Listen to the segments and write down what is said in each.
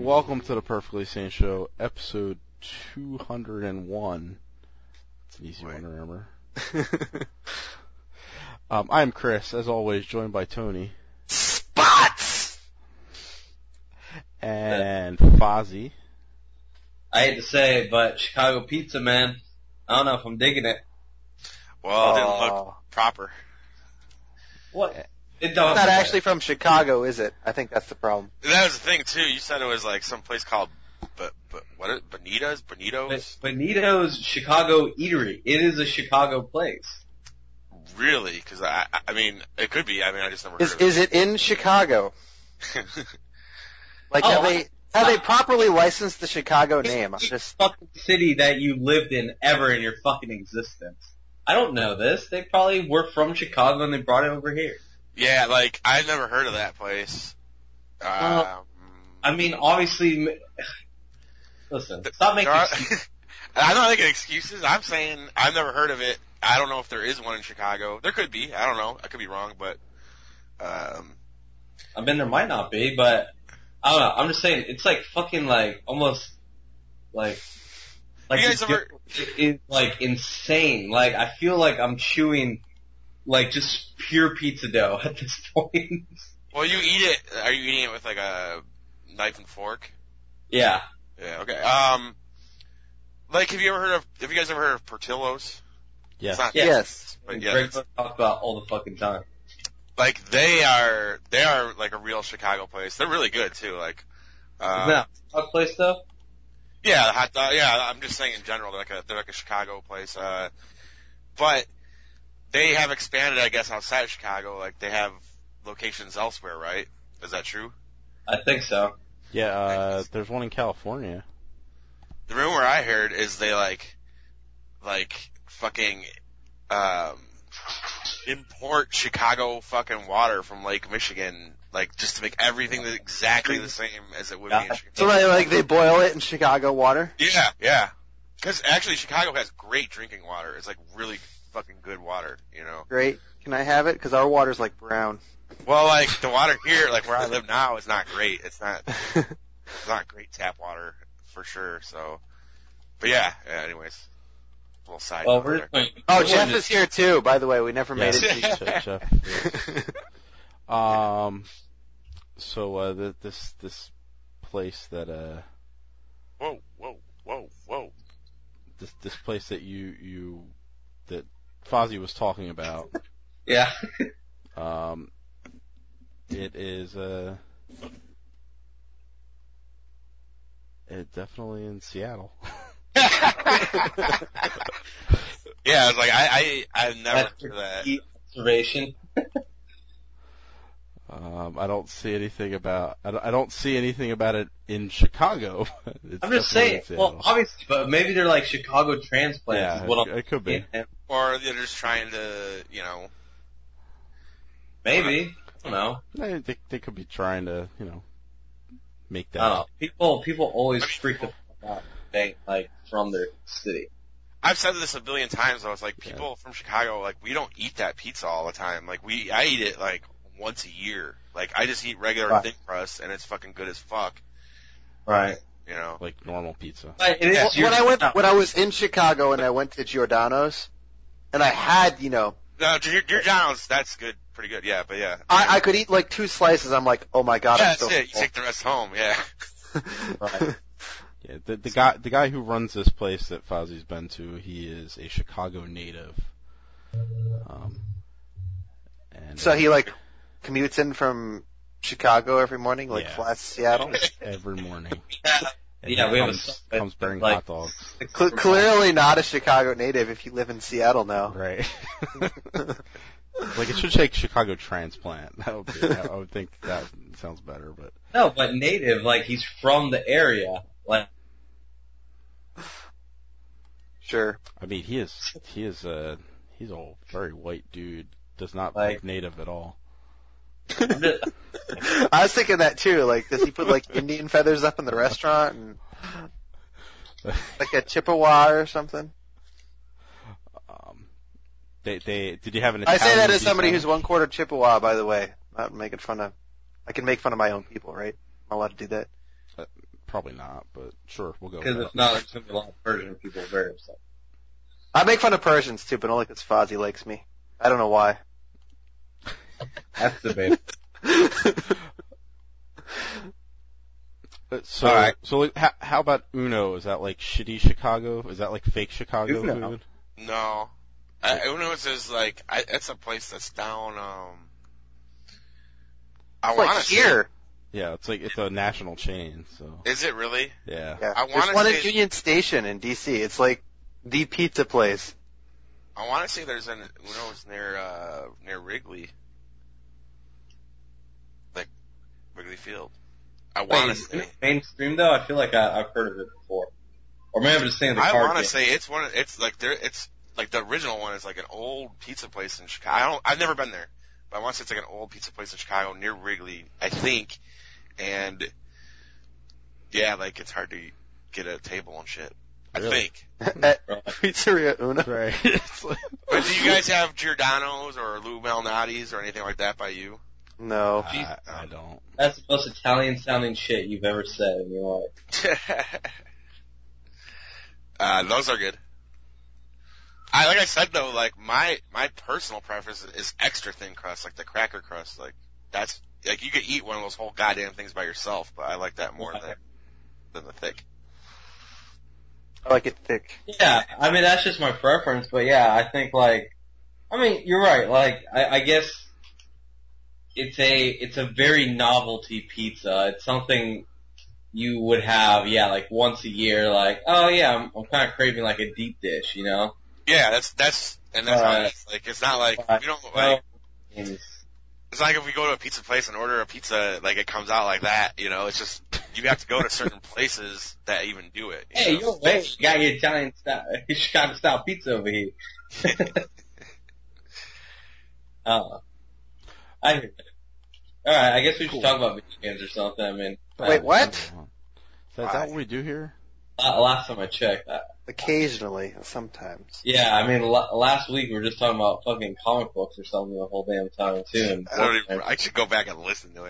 welcome to the Perfectly Sane Show, episode 201. It's an easy one to remember. I'm Chris, as always, joined by Tony. Spots! And Fozzie. I hate to say it, but Chicago pizza, man. I don't know if I'm digging it. Well, it didn't look proper. What? It It's not actually from Chicago, is it? I think that's the problem. That was the thing too. You said it was like some place called, what is it? Bonito's? Bonito's Chicago Eatery. It is a Chicago place. Really? Because I mean, it could be. I mean, I just never heard of it. Is it in Chicago? Like, have they properly licensed the Chicago name? I'm just fucking city that you lived in ever in your fucking existence. I don't know this. They probably were from Chicago and they brought it over here. Yeah, like I've never heard of that place. I mean, obviously. Listen, stop making excuses. I'm not making excuses. I'm saying I've never heard of it. I don't know if there is one in Chicago. There could be. I don't know. I could be wrong, but I mean, there might not be, but I don't know. I'm just saying it's like fucking like almost like you guys ever? It's like insane. Like I feel like I'm chewing like just pure pizza dough at this point. Well, you eat it. Are you eating it with like a knife and fork? Yeah. Yeah. Okay. Like, have you guys ever heard of Portillo's? Yes. yes. But Greg talks about all the fucking time. Like they are like a real Chicago place. They're really good too. Like, Isn't that a hot place though? yeah, the hot dog. Yeah, I'm just saying in general, they're like a Chicago place. But they have expanded, I guess, outside of Chicago. Like they have locations elsewhere, right? Is that true? I think so. Yeah, there's one in California. The rumor I heard is they like fucking import Chicago fucking water from Lake Michigan, like just to make everything exactly the same as it would be in Chicago. So like they boil it in Chicago water? Yeah, yeah. Because actually Chicago has great drinking water. It's like really fucking good water, you know. Great. Can I have it? Because our water's like brown. Well, like the water here, like where I live now, is not great. It's not great tap water for sure. So, but yeah. Anyways, a little side. Well, note there. Oh, Jeff is here too, by the way. We never made it to Jeff. So this place that Whoa. this place that that Fozzie was talking about. Yeah. It is it definitely in Seattle. Yeah, I was like, I've never heard of that. Observation. I don't see anything about it in Chicago. I'm just saying. Well, obviously, but maybe they're like Chicago transplants. Yeah, is what it could be. Or they're just trying to, you know. Maybe. I don't know. They could be trying to, make that. I don't know. People always freak the fuck out like from their city. I've said this a billion times though. It's like people from Chicago, like we don't eat that pizza all the time. Like I eat it like once a year. Like I just eat regular thin crust and it's fucking good as fuck. Right. You know, like normal pizza. But it is When I was in Chicago and I went to Giordano's, and I had, No, Giordano's, that's good, pretty good, yeah, but yeah. I could eat like 2 slices. I'm like, oh my god, Yeah, I'm so that's it. You full. take the rest home, yeah. Right. Yeah, the guy who runs this place that Fozzie's been to, he is a Chicago native. And So he like commutes in from Chicago every morning, like flies to Seattle. every morning. And Yeah, he we have comes bearing like- hot dogs. Clearly not a Chicago native if you live in Seattle now. Right. Like it should take Chicago transplant. I would think that sounds better, but No, but native, like he's from the area. Like Sure. I mean he's a very white dude. Does not Like- look native at all. I was thinking that too. Like, does he put like Indian feathers up in the restaurant and like a Chippewa or something? Did you have an I Italian say that as beef somebody sandwich? who's 1/4 Chippewa, by the way. Not making fun of. I can make fun of my own people, right? I'm allowed to do that. Probably not, but sure, we'll go with Because that. if not, there's going to be a lot of Persian people very upset. I make fun of Persians too, but only because Fozzie likes me. I don't know why. That's debatable. So, Alright. so like, how about Uno? Is that like shitty Chicago? Is that like fake Chicago Uno. food? No. Uno's is like, it's a place that's down, I It's want like to here. Yeah, it's a national chain, so. Is it really? Yeah. Yeah. I wanna There's one say- in Union Station in DC. It's like the pizza place. I want to say there's an Uno's near Wrigley. Like, Wrigley Field. I want to say. Mainstream though, I feel like I've heard of it before. Or maybe I'm just saying the I card want to game. say it's like the original one is like an old pizza place in Chicago. I've never been there, but I want to say it's like an old pizza place in Chicago near Wrigley, I think. And yeah, like it's hard to get a table and shit. I Really? think. At Pizzeria Uno. Right. It's like- But do you guys have Giordano's or Lou Malnati's or anything like that by you? No. I don't. That's the most Italian sounding shit you've ever said in your life. Those are good. Like I said though, like my personal preference is extra thin crust, like the cracker crust. Like that's like you could eat one of those whole goddamn things by yourself, but I like that more than the thick. I like it thick. Yeah, I mean that's just my preference, but yeah, I think you're right. Like I guess it's a very novelty pizza. It's something you would have, like once a year. Like, oh yeah, I'm kind of craving like a deep dish, you know? Yeah, that's how it is. Like it's not like we don't like. It's like if we go to a pizza place and order a pizza, like it comes out like that, you know. It's just you have to go to certain places that even do it. Hey, know? you got your Italian style, Chicago style pizza over here. I hear that. Alright, I guess we should talk about video games or something. I mean, Wait, what? Is that what we do here? last time I checked. Occasionally, sometimes. Yeah, I mean, last week we were just talking about fucking comic books or something the whole damn time too. And I should go back and listen to it.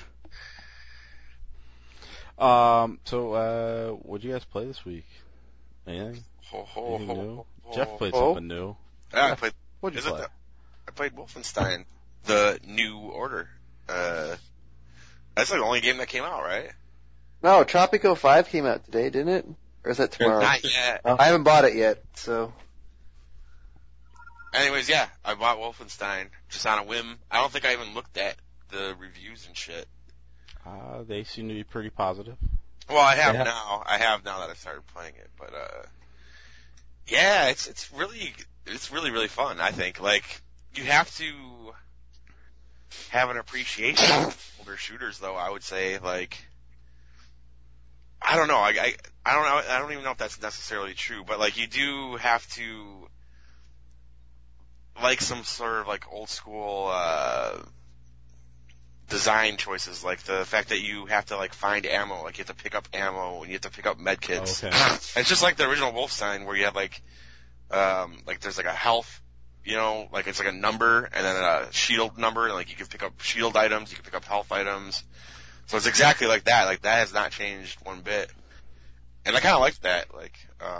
So, what'd you guys play this week? Anything? Anything new? Jeff played something new. Yeah, I played. What'd you play? I played Wolfenstein, the New Order. That's like the only game that came out, right? No, Tropico 5 came out today, didn't it? Or is that tomorrow? Not yet. I haven't bought it yet, so. Anyways, yeah, I bought Wolfenstein just on a whim. I don't think I even looked at the reviews and shit. They seem to be pretty positive. Well, I have Yeah. now. I have now that I started playing it, but yeah, it's really really fun. I think like you have to have an appreciation for older shooters, though. I would say like I don't know. I don't know. I don't even know if that's necessarily true, but like you do have to like some sort of like old school design choices, like the fact that you have to like find ammo, like you have to pick up ammo and you have to pick up med kits. Okay. It's just like the original Wolfenstein where you have like there's like a health, you know, like it's like a number and then a shield number, and like you can pick up shield items, you can pick up health items. So it's exactly like that. Like that has not changed one bit. And I kind of like that. Like,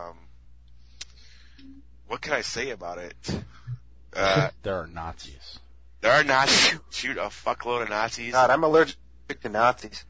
what can I say about it? There are Nazis. There are Nazis. Shoot a fuckload of Nazis. God, I'm allergic to Nazis.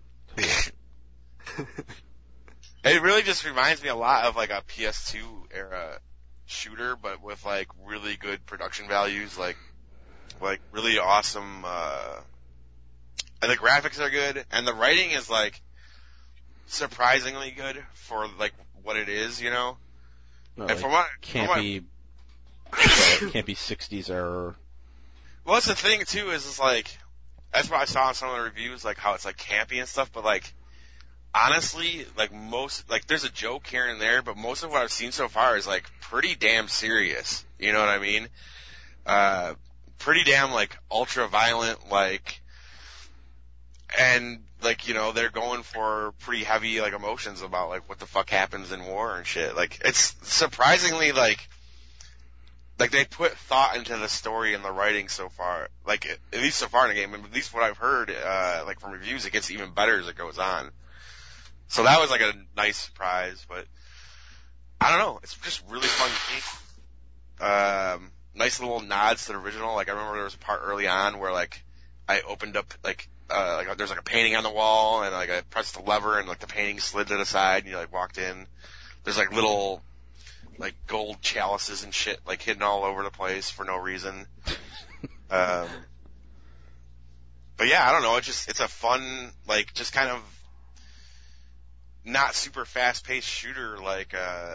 It really just reminds me a lot of like a PS2 era shooter, but with like really good production values, like really awesome, and the graphics are good, and the writing is like surprisingly good for like what it is, you know? No, And from what, can't from what- be can't be 60s error. well, that's the thing too, is it's like, that's what I saw in some of the reviews, like how it's like campy and stuff, but like, honestly, like there's a joke here and there, but most of what I've seen so far is like pretty damn serious. You know what I mean? Pretty damn like ultra violent, like, and like, you know, they're going for pretty heavy like emotions about like what the fuck happens in war and shit. Like, it's surprisingly like they put thought into the story and the writing so far. Like, at least so far in the game, and at least what I've heard, like from reviews, it gets even better as it goes on. So that was like a nice surprise, but I don't know. It's just really fun game. Nice little nods to the original. Like I remember there was a part early on where like I opened up like there's like a painting on the wall and like I pressed the lever and like the painting slid to the side and you like walked in. There's like little like gold chalices and shit like hidden all over the place for no reason. But yeah, I don't know. It's a fun, like, just kind of not super fast-paced shooter. Like,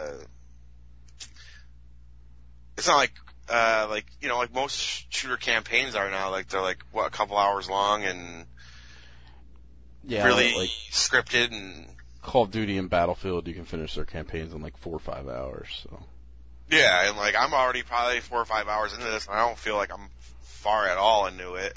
it's not like, like most shooter campaigns are now. Like, they're like, a couple hours long and really like scripted and. Call of Duty and Battlefield, you can finish their campaigns in like 4 or 5 hours. So. Yeah, and like I'm already probably 4 or 5 hours into this, and I don't feel like I'm far at all into it.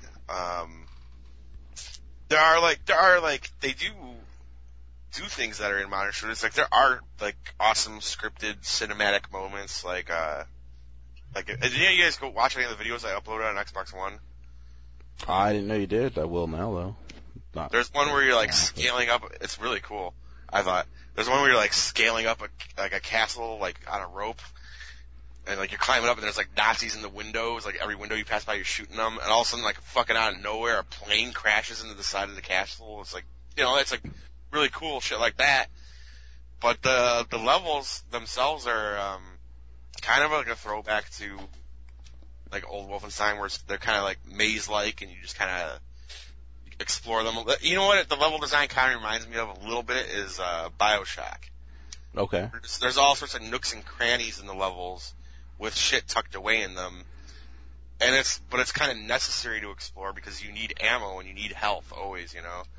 There are they do things that are in modern shooters. Like there are like awesome scripted cinematic moments. Like did any of you guys go watch any of the videos I uploaded on Xbox One? I didn't know you did. I will now though. There's one where you're like scaling up. It's really cool. I thought there's one where you're like scaling up a castle like on a rope. And, like, you're climbing up and there's, like, Nazis in the windows. Like, every window you pass by, you're shooting them. And all of a sudden, like, fucking out of nowhere, a plane crashes into the side of the castle. It's like, it's, like, really cool shit like that. But the levels themselves are, kind of like a throwback to, like, old Wolfenstein, where they're kind of, like, maze-like, and you just kind of explore them. You know what the level design kind of reminds me of a little bit is, BioShock. Okay. There's all sorts of nooks and crannies in the levels, with shit tucked away in them. But it's kind of necessary to explore because you need ammo and you need health always,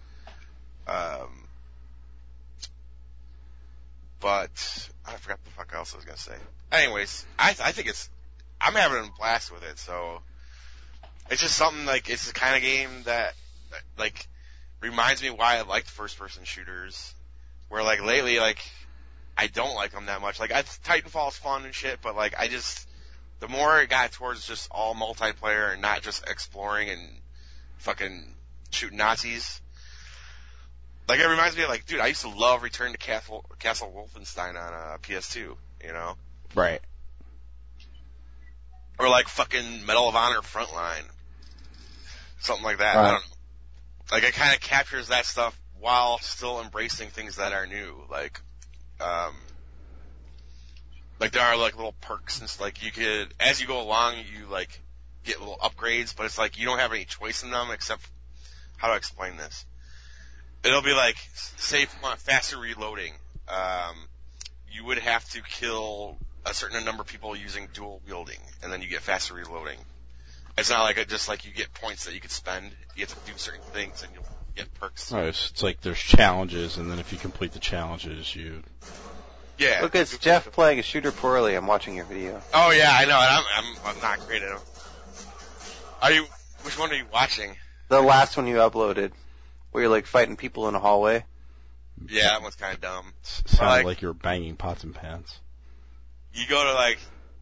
But I forgot the fuck else I was gonna say. Anyways, I think I'm having a blast with it, so it's just something like, it's the kind of game that, like, reminds me why I liked first person shooters, where like lately, like, I don't like them that much. Like, Titanfall's fun and shit, but like, the more it got towards just all multiplayer and not just exploring and fucking shooting Nazis, like, it reminds me of like, dude, I used to love Return to Castle Wolfenstein on PS2, Right. Or like fucking Medal of Honor Frontline. Something like that. Right. I don't know. Like, it kind of captures that stuff while still embracing things that are new. Like there are like little perks and like you could, as you go along, you like get little upgrades, but it's like you don't have any choice in them except, how do I explain this? It'll be like, say if you want faster reloading, you would have to kill a certain number of people using dual wielding, and then you get faster reloading. It's not like just like you get points that you could spend. You have to do certain things and you'll get perks. Oh, it's like there's challenges, and then if you complete the challenges, you. Yeah. Look, it's Jeff playing a shooter poorly. I'm watching your video. Oh yeah, I know. And I'm not creative. Which one are you watching? The last one you uploaded, where you're like fighting people in a hallway. Yeah, that one's kind of dumb. Sounded like you were banging pots and pans. You go to like,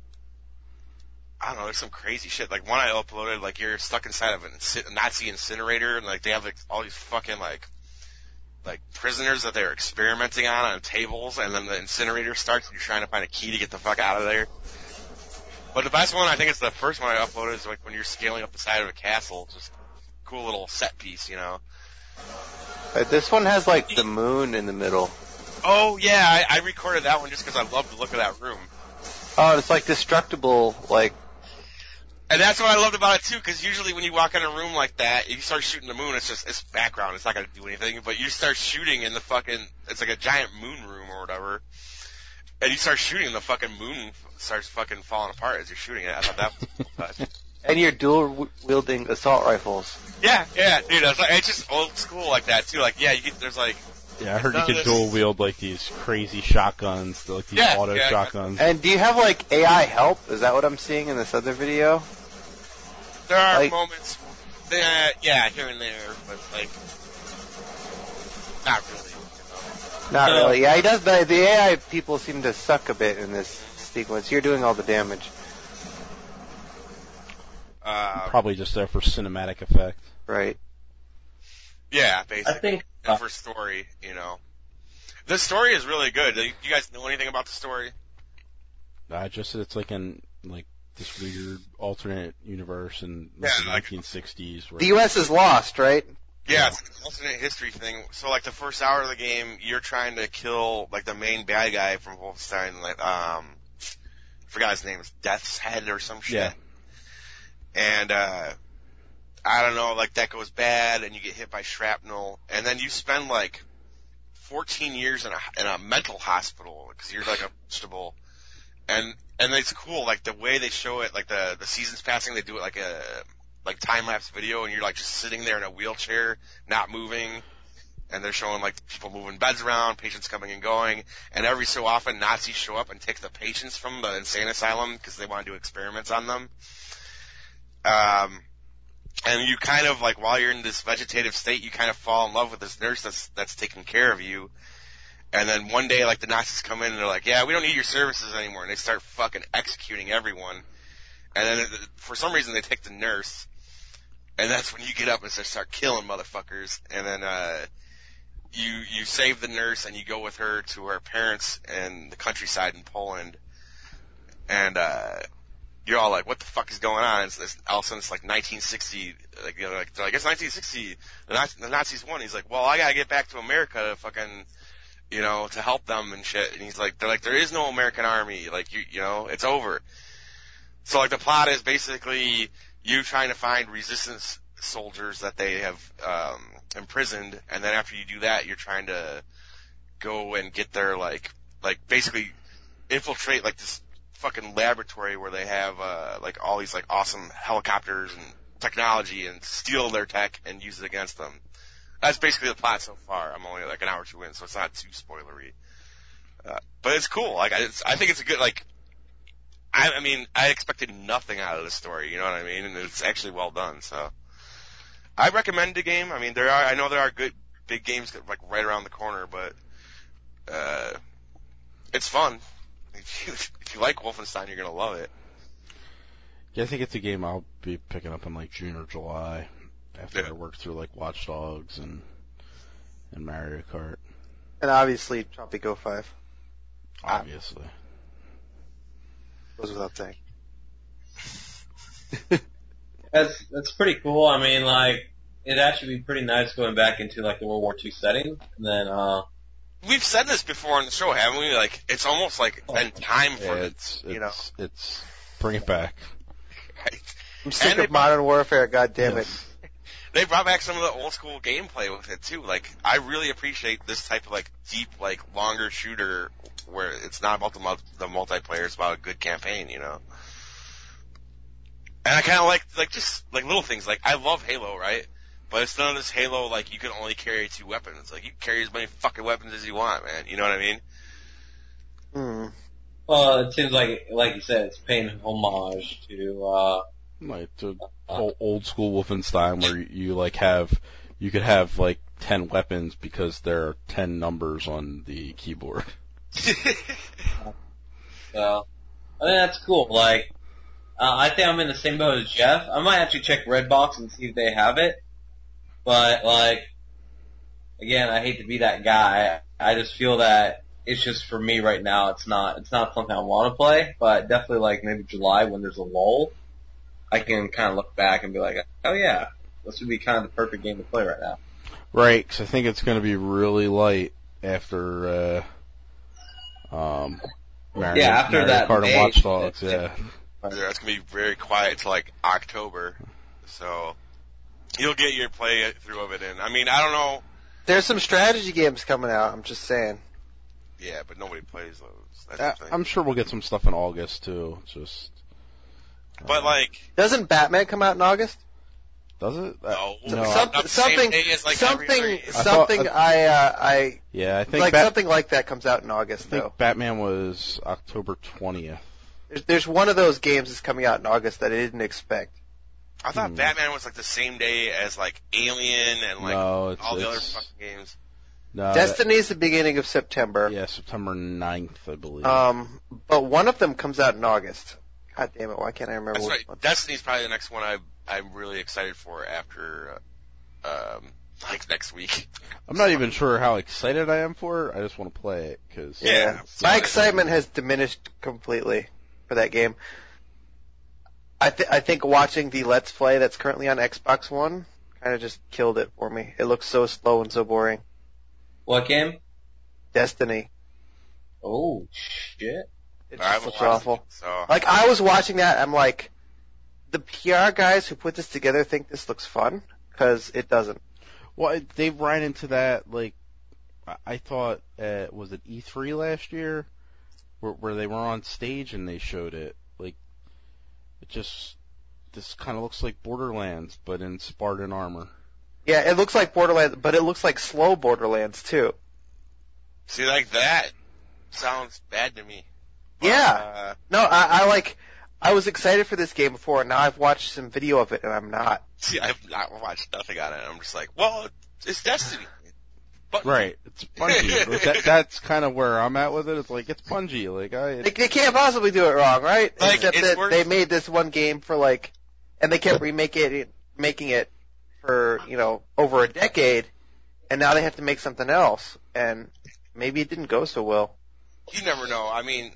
I don't know, there's some crazy shit. Like one I uploaded, like you're stuck inside of a Nazi incinerator, and like they have like all these fucking like prisoners that they're experimenting on tables, and then the incinerator starts, and you're trying to find a key to get the fuck out of there. But the best one, I think it's the first one I uploaded, is like when you're scaling up the side of a castle. Just cool little set piece, This one has like the moon in the middle. Oh yeah, I recorded that one just because I love the look of that room. Oh, it's like destructible, like. And that's what I loved about it too, because usually when you walk in a room like that, you start shooting the moon, it's background, it's not gonna do anything, but you start shooting and it's like a giant moon room or whatever, and you start shooting and the fucking moon starts fucking falling apart as you're shooting it. I thought that was cool. And you're dual wielding assault rifles. Yeah, dude, it's just old school like that too, like, yeah, there's like. Yeah, I heard you could dual wield like these crazy shotguns, like these auto shotguns. And do you have like AI help? Is that what I'm seeing in this other video? There are moments, yeah, here and there, but like, not really. Not really. Yeah, he does. The AI people seem to suck a bit in this sequence. You're doing all the damage. Probably just there for cinematic effect. Right. Yeah, basically. I think and for story, The story is really good. Do you guys know anything about the story? Just it's like this weird alternate universe in the 1960s. Where The U.S. is lost, right? Yeah, it's an alternate history thing. So, like, the first hour of the game, you're trying to kill, like, the main bad guy from Wolfenstein, like, forgot his name, it's Death's Head or some shit. Yeah. And, I don't know, like, that goes bad, and you get hit by shrapnel, and then you spend, like, 14 years in a mental hospital, because you're, like, a vegetable. And it's cool, like, the way they show it, like, the seasons passing, they do it like a time-lapse video, and you're, like, just sitting there in a wheelchair, not moving, and they're showing, like, people moving beds around, patients coming and going, and every so often Nazis show up and take the patients from the insane asylum because they want to do experiments on them. And you kind of, like, while you're in this vegetative state, you kind of fall in love with this nurse that's taking care of you. And then one day, like, the Nazis come in and they're like, yeah, we don't need your services anymore, and they start fucking executing everyone. And then, for some reason, they take the nurse, and that's when you get up and start killing motherfuckers. And then, you save the nurse and you go with her to her parents in the countryside in Poland. And, you're all like, what the fuck is going on? All of a sudden it's like 1960, like, you know, like, they're like, it's 1960, the Nazis won. He's like, well, I gotta get back to America to fucking, you know, to help them and shit. And he's like, they're like, there is no American army. Like, you know, it's over. So, like, the plot is basically you trying to find resistance soldiers that they have imprisoned, and then after you do that, you're trying to go and get their, like basically infiltrate, like, this fucking laboratory where they have, like, all these, like, awesome helicopters and technology, and steal their tech and use it against them. That's basically the plot so far. I'm only, like, an hour or two in, so it's not too spoilery. But it's cool. Like, I think it's a good, like, I mean, I expected nothing out of this story, you know what I mean? And it's actually well done, so. I recommend the game. I mean, I know there are good, big games that, like, right around the corner, but, it's fun. If you like Wolfenstein, you're gonna love it. Yeah, I think it's a game I'll be picking up in, like, June or July, after I work through, like, Watch Dogs and Mario Kart. And obviously, Tropico 5. Obviously. Goes without saying. That's pretty cool. I mean, like, it'd actually be pretty nice going back into, like, the World War II setting. And then, We've said this before on the show, haven't we? Like, it's almost like been time for it's it's bring it back. right. I'm sick of Modern Warfare, goddammit. Yes. They brought back some of the old school gameplay with it too. Like, I really appreciate this type of, like, deep, like, longer shooter where it's not about the multiplayer, it's about a good campaign, you know? And I kinda like just, like, little things. Like, I love Halo, right? But it's none of this Halo, like, you can only carry 2 weapons. Like, you can carry as many fucking weapons as you want, man. You know what I mean? Hmm. well, it seems like you said, it's paying homage to, Like the old school Wolfenstein where you could have like 10 weapons because there are 10 numbers on the keyboard. so, I think that's cool. Like, I think I'm in the same boat as Jeff. I might actually check Redbox and see if they have it. But, like, again, I hate to be that guy. I just feel that it's just for me right now. It's not something I want to play, but definitely like maybe July when there's a lull, I can kind of look back and be like, oh yeah, this would be kind of the perfect game to play right now. Right, because I think it's going to be really light after Mario that Kart and May, Watch Dogs. Yeah. Yeah, it's gonna be very quiet till, like, October. So, you'll get your play through of it in. I mean, I don't know. There's some strategy games coming out, I'm just saying. Yeah, but nobody plays those. That's the thing. I'm sure we'll get some stuff in August too. Just. But, like, Doesn't Batman come out in August? Does it? no. No. Not the same day as, like, every other game. Yeah, I think like something like that comes out in August I think though. Batman was October 20th. There's one of those games that's coming out in August that I didn't expect. I thought Batman was, like, the same day as, like, Alien and, like, No, all the other fucking games. No, Destiny's the beginning of September. yeah, September 9th, I believe. But one of them comes out in August. God damn it, why can't I remember That's which right. one? Destiny's probably the next one I'm really excited for after like next week. I'm not even sure how excited I am for it. I just want to play it because Yeah. My excitement has diminished completely for that game. I think watching the Let's Play that's currently on Xbox One kind of just killed it for me. It looks so slow and so boring. What game? Destiny. Oh, shit. It I just haven't looks watched awful. it, so Like, I was watching that, I'm like, the PR guys who put this together think this looks fun, because it doesn't. Well, they ran into that, like, I thought, was it E3 last year? Where they were on stage and they showed it. Like, this kind of looks like Borderlands, but in Spartan armor. Yeah, it looks like Borderlands, but it looks like slow Borderlands, too. see, like that sounds bad to me. But, Yeah. No, I was excited for this game before, and now I've watched some video of it, and I'm not. See, I've not watched nothing on it. I'm just like, well, it's Destiny. But, Right, it's Bungie. Like, that's kind of where I'm at with it. It's like, it's Bungie. Like, They can't possibly do it wrong, right? Like, Except it's that worth- they made this one game for like, and they kept making it for, over a decade, and now they have to make something else, and maybe it didn't go so well. You never know. I mean,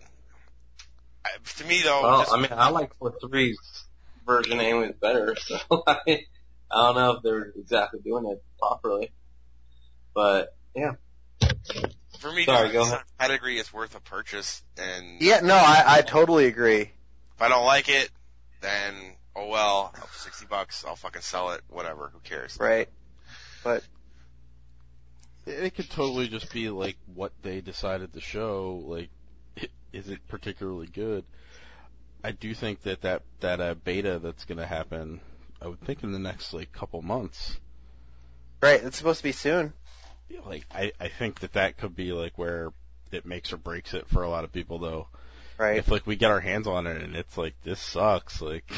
to me though, Well, I mean, I like 4.3's version anyway better, so I don't know if they're exactly doing it properly. But, yeah. for me, Sorry, go just ahead. pedigree is worth a purchase, and Yeah, no, I totally agree. if I don't like it, then oh well, $60, I'll fucking sell it. Whatever, who cares? Right. But, it could totally just be like what they decided to show. Like, is it particularly good? I do think that beta that's going to happen, I would think in the next like couple months. right, it's supposed to be soon. Like, I think that could be like where it makes or breaks it for a lot of people though. Right. If like we get our hands on it and it's like, this sucks, like,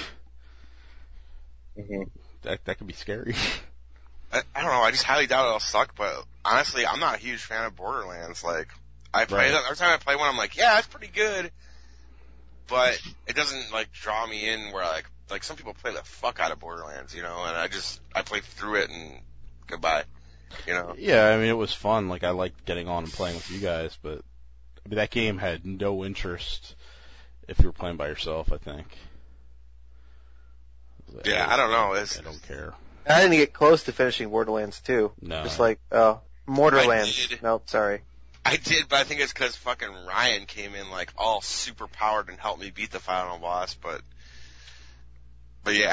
Mm-hmm. that could be scary. I don't know. I just highly doubt it'll suck. But honestly, I'm not a huge fan of Borderlands. Like, I play Right. that every time I play one, I'm like, yeah, it's pretty good. But it doesn't like draw me in where like some people play the fuck out of Borderlands, and I play through it and goodbye, Yeah, I mean, it was fun. Like, I liked getting on and playing with you guys, but I mean, that game had no interest if you were playing by yourself, I think. Yeah, I don't know. I don't care. I didn't get close to finishing Borderlands 2. No. Just like, Morderlands. I did. Nope, sorry. I did, but I think it's because fucking Ryan came in like all super powered and helped me beat the final boss. But yeah.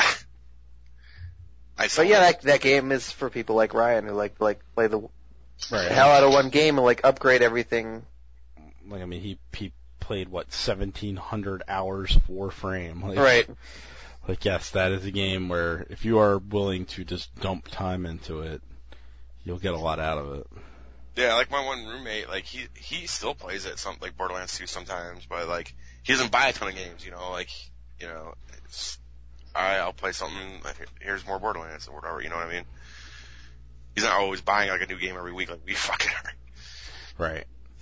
But yeah, that game is for people like Ryan who like play the Right. hell out of one game and like upgrade everything. Like, I mean, he played, 1,700 hours of Warframe. Like, Right. Like, yes, that is a game where if you are willing to just dump time into it, you'll get a lot out of it. Yeah, like my one roommate, like he still plays it like Borderlands 2 sometimes, but like he doesn't buy a ton of games, it's alright, I'll play something, like, here's more Borderlands or whatever, you know what I mean? He's not always buying like a new game every week like we fucking are.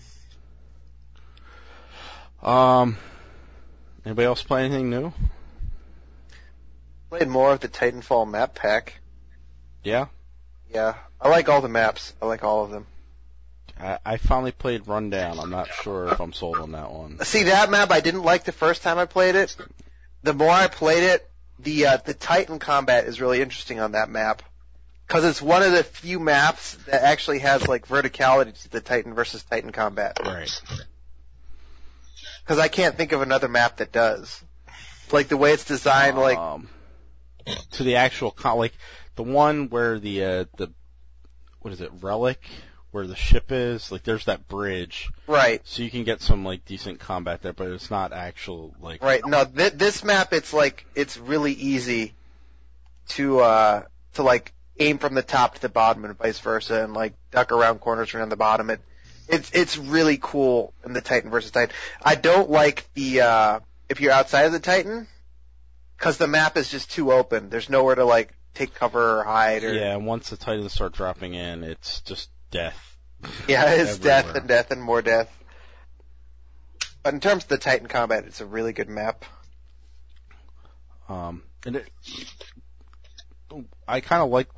Right. Anybody else play anything new? Played more of the Titanfall map pack. Yeah? Yeah. I like all the maps. I like all of them. I finally played Rundown. I'm not sure if I'm sold on that one. See, that map I didn't like the first time I played it. The more I played it, the Titan combat is really interesting on that map. Cause it's one of the few maps that actually has like verticality to the Titan versus Titan combat. Right. Cause I can't think of another map that does. Like the way it's designed, like, To the actual, like, the one where the what is it, Relic? Where the ship is, like, there's that bridge. right. So you can get some, like, decent combat there, but it's not actual, like... Right. No, this map, it's like, it's really easy to like aim from the top to the bottom and vice versa and like duck around corners around the bottom. It's really cool in the Titan versus Titan. I don't like the, if you're outside of the Titan, cause the map is just too open. There's nowhere to like take cover or hide or... Yeah, and once the Titans start dropping in, it's just death. Yeah, it's death everywhere. and death and more death. But in terms of the Titan combat, it's a really good map. I kind of like the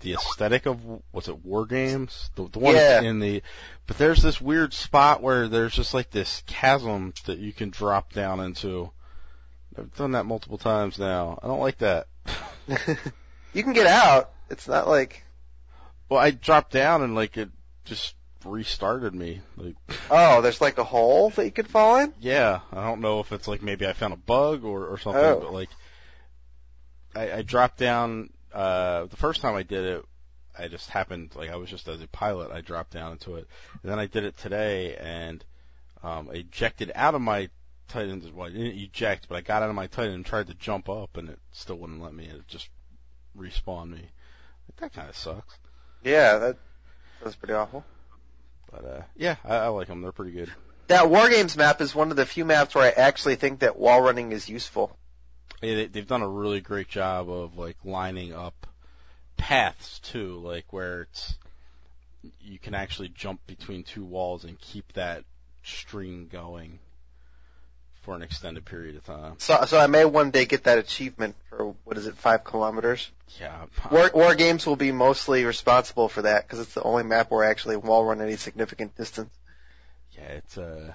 the aesthetic of, what's it, War Games? The one Yeah. in the, but there's this weird spot where there's just like this chasm that you can drop down into. I've done that multiple times now. I don't like that. You can get out. It's not like, Well, I dropped down and like it just restarted me. Like, oh, there's like a hole that you could fall in? yeah, I don't know if it's like maybe I found a bug or something, Oh. but like, I dropped down, the first time I did it, I just happened, like I was just as a pilot, I dropped down into it. And then I did it today and, I ejected out of my Titan, well I didn't eject, but I got out of my Titan and tried to jump up and it still wouldn't let me, it just respawned me. Like, that kinda sucks. Yeah, that's pretty awful. But, yeah, I like them, they're pretty good. That War Games map is one of the few maps where I actually think that wall running is useful. Yeah, they've done a really great job of like lining up paths too, like where it's you can actually jump between two walls and keep that stream going for an extended period of time. So I may one day get that achievement for, 5 kilometers? Yeah. War Games will be mostly responsible for that because it's the only map where I actually wall run any significant distance. Yeah,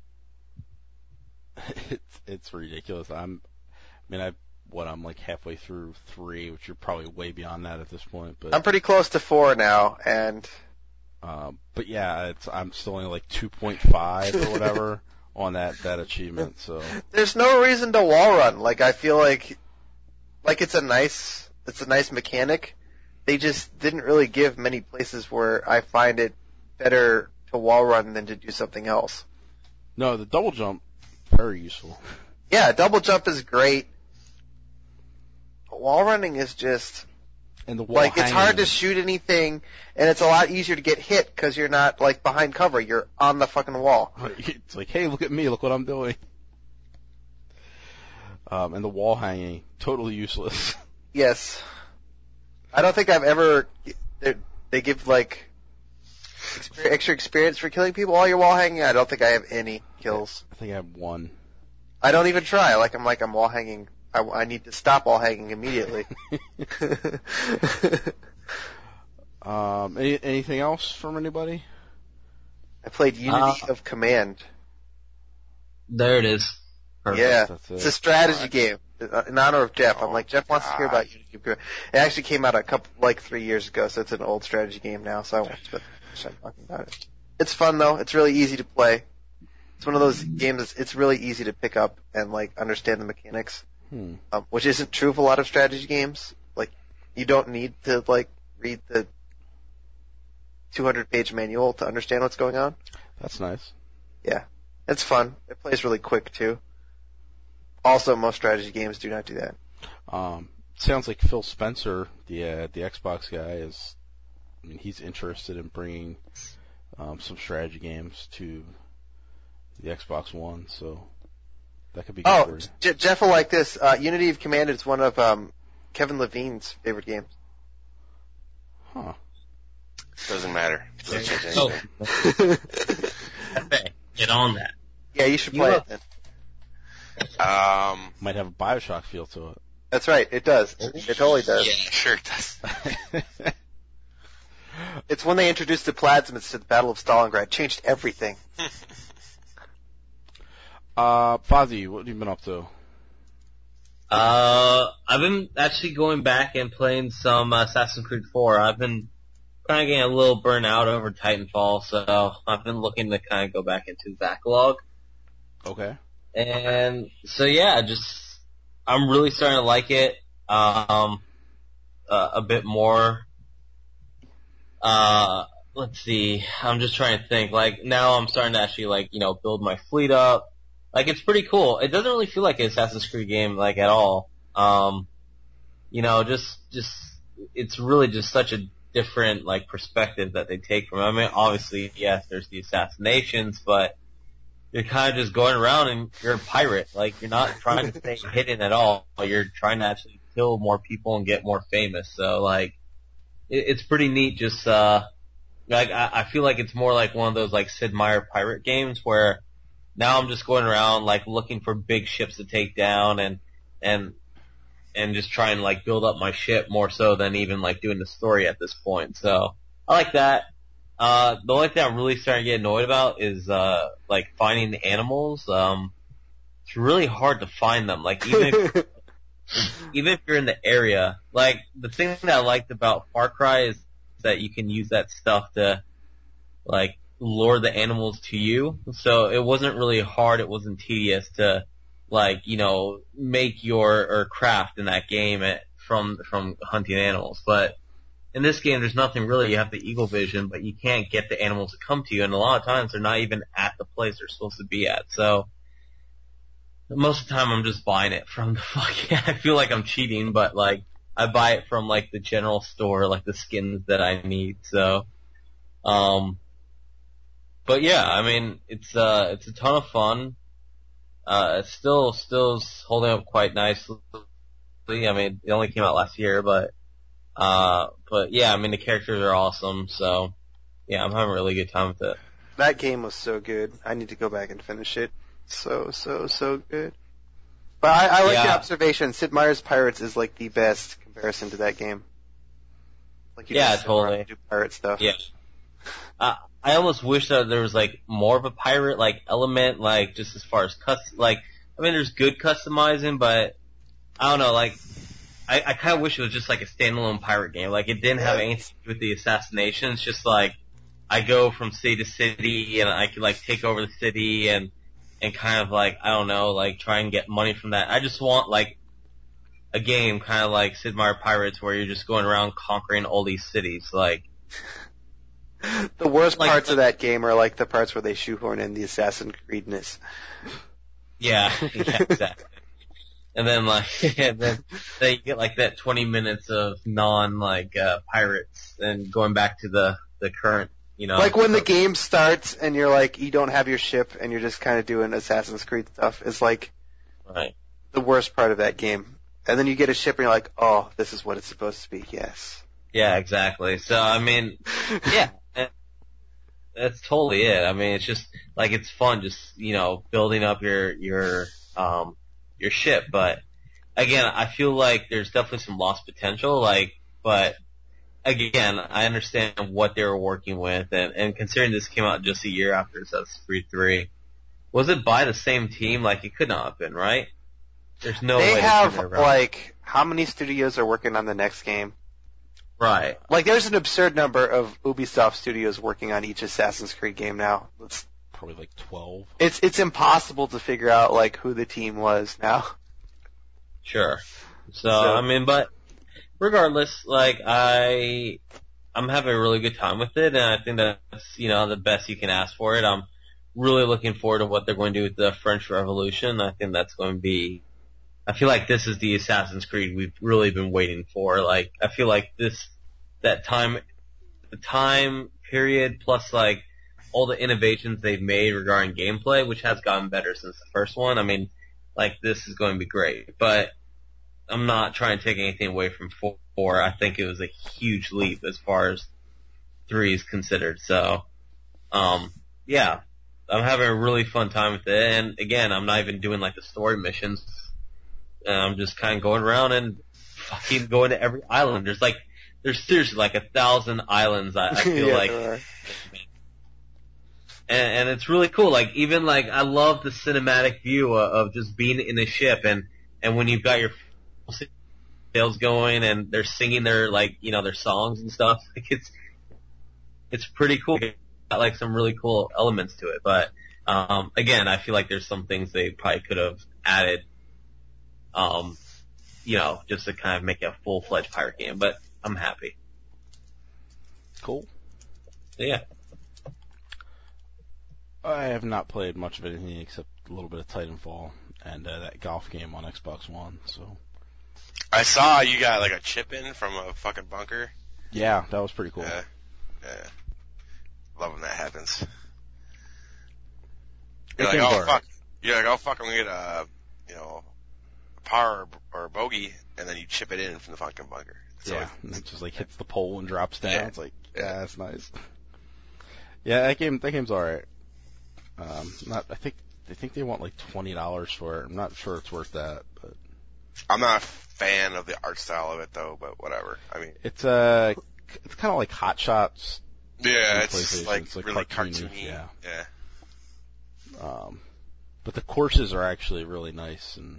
it's ridiculous. I'm like halfway through 3, which you're probably way beyond that at this point, but I'm pretty close to 4 now, and but yeah, I'm still only like 2.5 or whatever on that achievement. So there's no reason to wall run. Like I feel like it's a nice mechanic. They just didn't really give many places where I find it better to wall run than to do something else. no, the double jump, very useful. Yeah, double jump is great. But wall running is just And the wall like it's hard hanging. to shoot anything, and it's a lot easier to get hit because you're not like behind cover. You're on the fucking wall. It's like, hey, look at me, look what I'm doing. And the wall hanging, totally useless. Yes. I don't think I've ever. They give like extra experience for killing people while you're wall hanging. I don't think I have any kills. I think I have one. I don't even try. I'm wall hanging. I need to stop wall hanging immediately. Anything else from anybody? I played Unity of Command. There it is. Perfect. Yeah, That's it. it's a strategy game in honor of Jeff. I'm like, Jeff wants to hear about Unity of Command. It actually came out 3 years ago, so it's an old strategy game now. So I won't spend time talking about it. It's fun though. It's really easy to play. It's one of those games. It's really easy to pick up and like understand the mechanics, which isn't true of a lot of strategy games. Like, you don't need to like read the 200-page manual to understand what's going on. That's nice. Yeah, it's fun. It plays really quick too. Also, most strategy games do not do that. Sounds like Phil Spencer, the Xbox guy, he's interested in bringing some strategy games to the Xbox One, so that could be good. Oh, for you. Jeff will like this. Unity of Command is one of Kevin Levine's favorite games. Huh. Doesn't matter. Doesn't change Oh, anything. okay, get on that. Yeah, you should play it then. Might have a Bioshock feel to it. That's right, it does. It totally does. Yeah, sure it does. It's when they introduced the plasmids to the Battle of Stalingrad. Changed everything. Fozzie, what have you been up to? I've been actually going back and playing some Assassin's Creed 4. I've been kind of getting a little burnt out over Titanfall, so I've been looking to kind of go back into the backlog. Okay. And so yeah, I'm really starting to like it a bit more. Let's see. I'm just trying to think. Like, now I'm starting to actually build my fleet up. Like, it's pretty cool. It doesn't really feel like an Assassin's Creed game like at all. It's really just such a different perspective that they take from it. I mean, obviously, yes, there's the assassinations, but you're kind of just going around and you're a pirate. Like, you're not trying to stay hidden at all. You're trying to actually kill more people and get more famous. So, it's pretty neat. Just, I feel like it's more like one of those, Sid Meier pirate games where now I'm just going around, looking for big ships to take down and and just try and like build up my ship more so than even like doing the story at this point. So I like that. The only thing I'm really starting to get annoyed about is like finding the animals. It's really hard to find them. Like even if you're in the area, like the thing that I liked about Far Cry is that you can use that stuff to like lure the animals to you. So it wasn't really hard. It wasn't tedious to like, you know, make or craft in that game from hunting animals. But in this game, there's nothing really. You have the eagle vision, but you can't get the animals to come to you. And a lot of times they're not even at the place they're supposed to be at. So most of the time I'm just buying it from the fucking, I feel like I'm cheating, but like I buy it from like the general store, like the skins that I need. So, but yeah, I mean, it's a ton of fun. It's still holding up quite nicely. I mean, it only came out last year, but yeah, I mean, the characters are awesome. So yeah, I'm having a really good time with it. That game was so good. I need to go back and finish it. So good. But I like the observation. Sid Meier's Pirates is like the best comparison to that game. Like you just totally do pirate stuff. Yeah. I almost wish that there was like more of a pirate like element, like just as far as like I mean, there's good customizing, but I don't know, like I kind of wish it was just like a standalone pirate game. Like it didn't have anything to do with the assassination. It's just like I go from city to city and I could like take over the city and kind of like, I don't know, like try and get money from that. I just want like a game kind of like Sid Meier Pirates where you're just going around conquering all these cities. Like the worst parts of that game are like the parts where they shoehorn in the Assassin's Creedness. Yeah, exactly. And then like, and then you get like that 20 minutes of pirates and going back to the current, you know. Like when the game starts and you're like, you don't have your ship and you're just kind of doing Assassin's Creed stuff is like the worst part of that game. And then you get a ship and you're like, oh, this is what it's supposed to be. Yes. Yeah, exactly. So, I mean, yeah, that's totally it. I mean, it's just like, it's fun just, you know, building up your ship. But again, I feel like there's definitely some lost potential, like, but again, I understand what they were working with, and considering this came out just a year after Assassin's Creed 3, was it by the same team? Like, it could not have been, right? There's no way. They have, like, how many studios are working on the next game? Right. Like, there's an absurd number of Ubisoft studios working on each Assassin's Creed game now. It's probably like 12. It's impossible to figure out, like, who the team was now. Sure. So I mean, but regardless, like, I'm having a really good time with it, and I think that's, you know, the best you can ask for it. I'm really looking forward to what they're going to do with the French Revolution. I think that's going to be, I feel like this is the Assassin's Creed we've really been waiting for. Like, I feel like the time period plus like all the innovations they've made regarding gameplay, which has gotten better since the first one. I mean, like, this is going to be great, but I'm not trying to take anything away from 4. I think it was a huge leap as far as 3 is considered. So, yeah, I'm having a really fun time with it. And again, I'm not even doing like the story missions. I'm just kind of going around and fucking going to every island. There's seriously like 1,000 islands. I feel yeah, like, and it's really cool. Like, even like, I love the cinematic view of just being in a ship and when you've got your sails going and they're singing their, like, you know, their songs and stuff. Like, it's pretty cool. It's got like some really cool elements to it. But again, I feel like there's some things they probably could have added, you know, just to kind of make it a full-fledged pirate game. But I'm happy. Cool. Yeah. I have not played much of anything except a little bit of Titanfall and that golf game on Xbox One. So I saw you got like a chip in from a fucking bunker. Yeah, that was pretty cool. Yeah. Love when that happens. You're like, oh fuck. You're like, oh fuck, I'm gonna get a, you know, a par or a bogey, and then you chip it in from the fucking bunker. Yeah, and it just like hits the pole and drops down. Yeah. It's like, yeah, that's nice. Yeah, that game's alright. I think they want like $20 for it. I'm not sure it's worth that, but I'm not a fan of the art style of it though, but whatever. I mean, It's kind of like Hot Shots. yeah, on it's PlayStation. like It's like really cartoony, cartoony. yeah. Yeah. But the courses are actually really nice and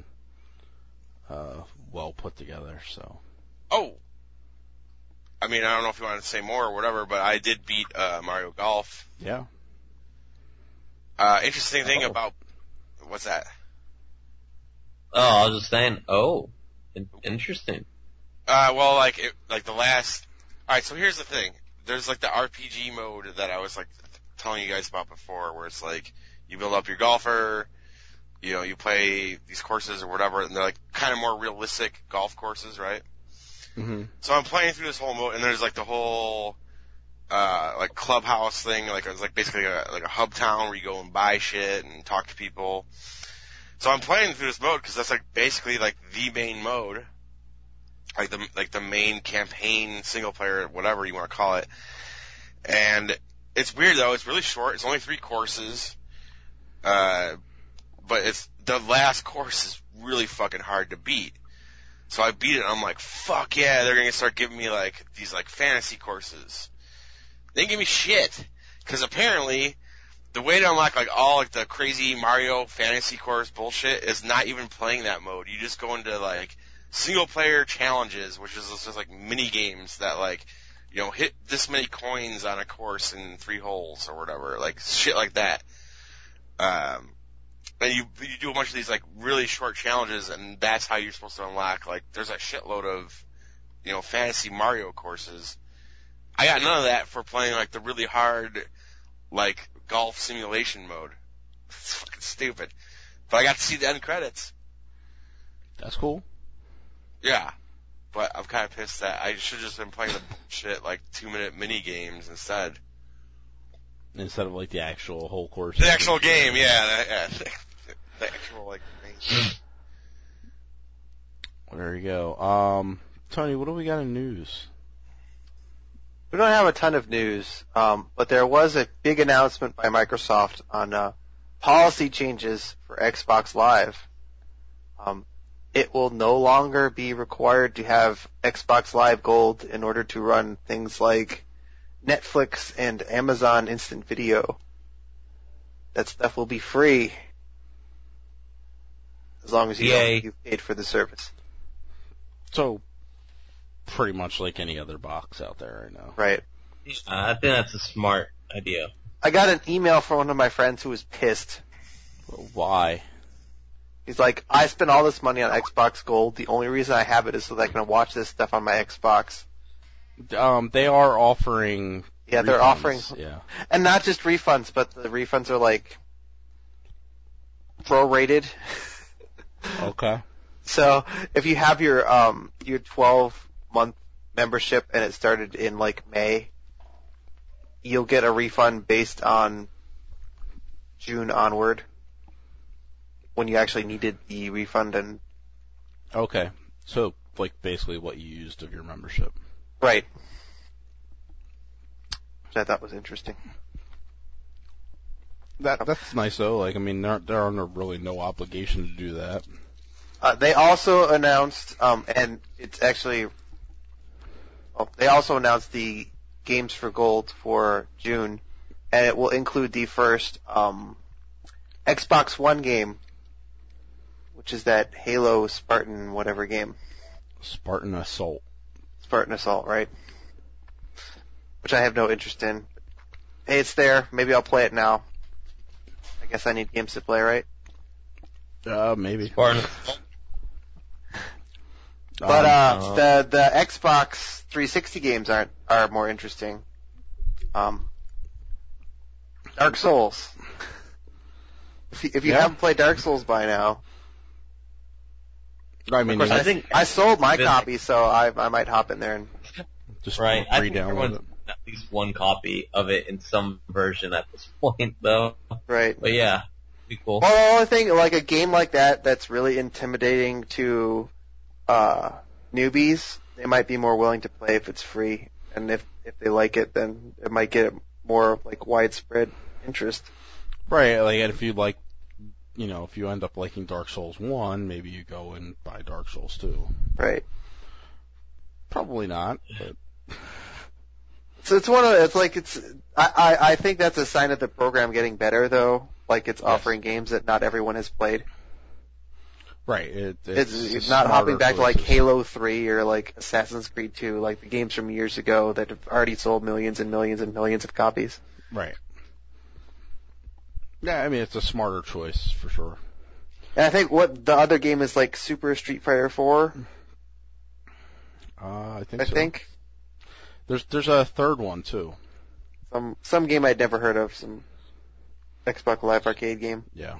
well put together. So. Oh. I mean, I don't know if you want to say more or whatever, but I did beat Mario Golf. Yeah. Interesting thing about what's that? Oh, I was just saying. Oh, interesting. Well, like the last. All right, so here's the thing. There's like the RPG mode that I was like telling you guys about before, where it's like you build up your golfer, you know, you play these courses or whatever, and they're like kind of more realistic golf courses, right? Mm-hmm. So I'm playing through this whole mode, and there's like the whole like clubhouse thing, like it's like basically like a hub town where you go and buy shit and talk to people. So I'm playing through this mode because that's like basically like the main mode, like the main campaign single player, whatever you want to call it. And it's weird though; it's really short. It's only 3 courses, but it's the last course is really fucking hard to beat. So I beat it, and I'm like, fuck yeah, they're gonna start giving me like these like fantasy courses. They didn't give me shit, because apparently the way to unlock like all like the crazy Mario fantasy course bullshit is not even playing that mode. You just go into like single player challenges, which is just like mini games that like, you know, hit this many coins on a course in 3 holes or whatever, like shit like that. And you do a bunch of these like really short challenges, and that's how you're supposed to unlock. Like, there's a shitload of, you know, fantasy Mario courses. I got none of that for playing like the really hard, like golf simulation mode. It's fucking stupid. But I got to see the end credits. That's cool. Yeah, but I'm kind of pissed that I should have just been playing the bullshit like 2-minute mini games instead. Instead of like the actual whole course. The actual game, yeah. The actual like main. There you go. Tony, what do we got in news? We don't have a ton of news, but there was a big announcement by Microsoft on policy changes for Xbox Live. It will no longer be required to have Xbox Live Gold in order to run things like Netflix and Amazon Instant Video. That stuff will be free as long as you've paid for the service. So, pretty much like any other box out there right now. Right. I think that's a smart idea. I got an email from one of my friends who was pissed. Why? He's like, I spent all this money on Xbox Gold. The only reason I have it is so that I can watch this stuff on my Xbox. They are offering. Yeah, refunds. they're offering. Yeah. And not just refunds, but the refunds are like prorated. Okay. So if you have your 12-month membership and it started in like May, you'll get a refund based on June onward when you actually needed the refund. And Okay. So, like, basically what you used of your membership. right. Which I thought was interesting. That's nice though. Like, I mean, there are really no obligation to do that. They also announced, and it's actually, they also announced the games for Gold for June, and it will include the first Xbox One game, which is that Halo Spartan whatever game. Spartan Assault. Spartan Assault, right? Which I have no interest in. Hey, it's there. Maybe I'll play it now. I guess I need games to play, right? Maybe. Spartan. But the Xbox 360 games are more interesting. Dark Souls. If you haven't played Dark Souls by now, I mean, I think I sold my copy, so I might hop in there and just right. I think re-download everyone's it. at least one copy of it in some version at this point, though. right. But yeah, be cool. Well, the only thing, like a game like that's really intimidating to newbies, they might be more willing to play if it's free, and if they like it, then it might get more like widespread interest. Right, like if you like if you end up liking Dark Souls 1, maybe you go and buy Dark Souls 2. Right. Probably not, but. So I think that's a sign of the program getting better, though. Like, it's offering games that not everyone has played. Right. It's not hopping back to like Halo 3 or like Assassin's Creed 2, like the games from years ago that have already sold millions and millions and millions of copies. Right. Yeah, I mean, it's a smarter choice for sure. And I think what the other game is like Super Street Fighter 4. I think I so. think there's a third one too. Some game I'd never heard of, some Xbox Live Arcade game. Yeah.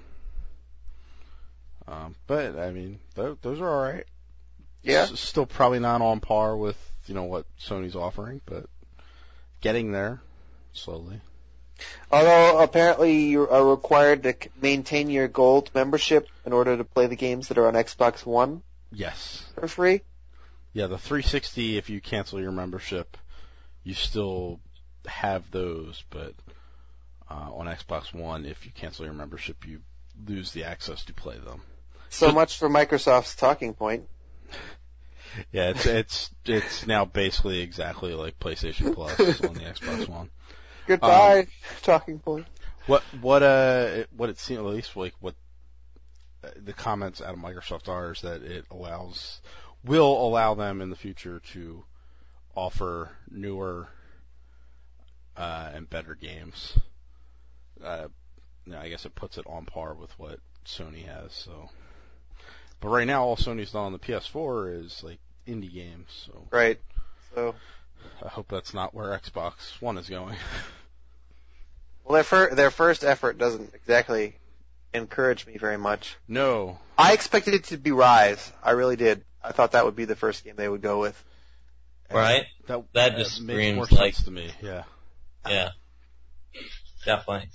But I mean, those are all right. Yeah. Still probably not on par with what Sony's offering, but getting there slowly. Although apparently you are required to maintain your gold membership in order to play the games that are on Xbox One. Yes. For free. Yeah, the 360. If you cancel your membership, you still have those, but on Xbox One, if you cancel your membership, you lose the access to play them. So much for Microsoft's talking point. Yeah, it's now basically exactly like PlayStation Plus on the Xbox One. Goodbye, talking point. What it seems, at least like what the comments out of Microsoft are, is that it will allow them in the future to offer newer and better games. I guess it puts it on par with what Sony has. So, but right now all Sony's done on the PS4 is like indie games. So right. So I hope that's not where Xbox One is going. Well, their first effort doesn't exactly encourage me very much. No. I expected it to be Rise. I really did. I thought that would be the first game they would go with. Right? That just makes more screams like sense to me. Yeah. Yeah. Definitely.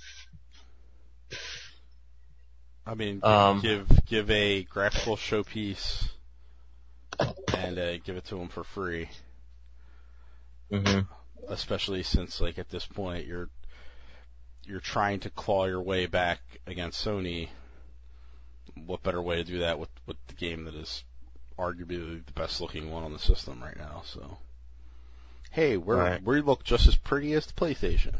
I mean, give a graphical showpiece and give it to them for free. Mhm. Especially since, like, at this point, you're trying to claw your way back against Sony. What better way to do that with the game that is arguably the best looking one on the system right now? So, hey, we look just as pretty as the PlayStation.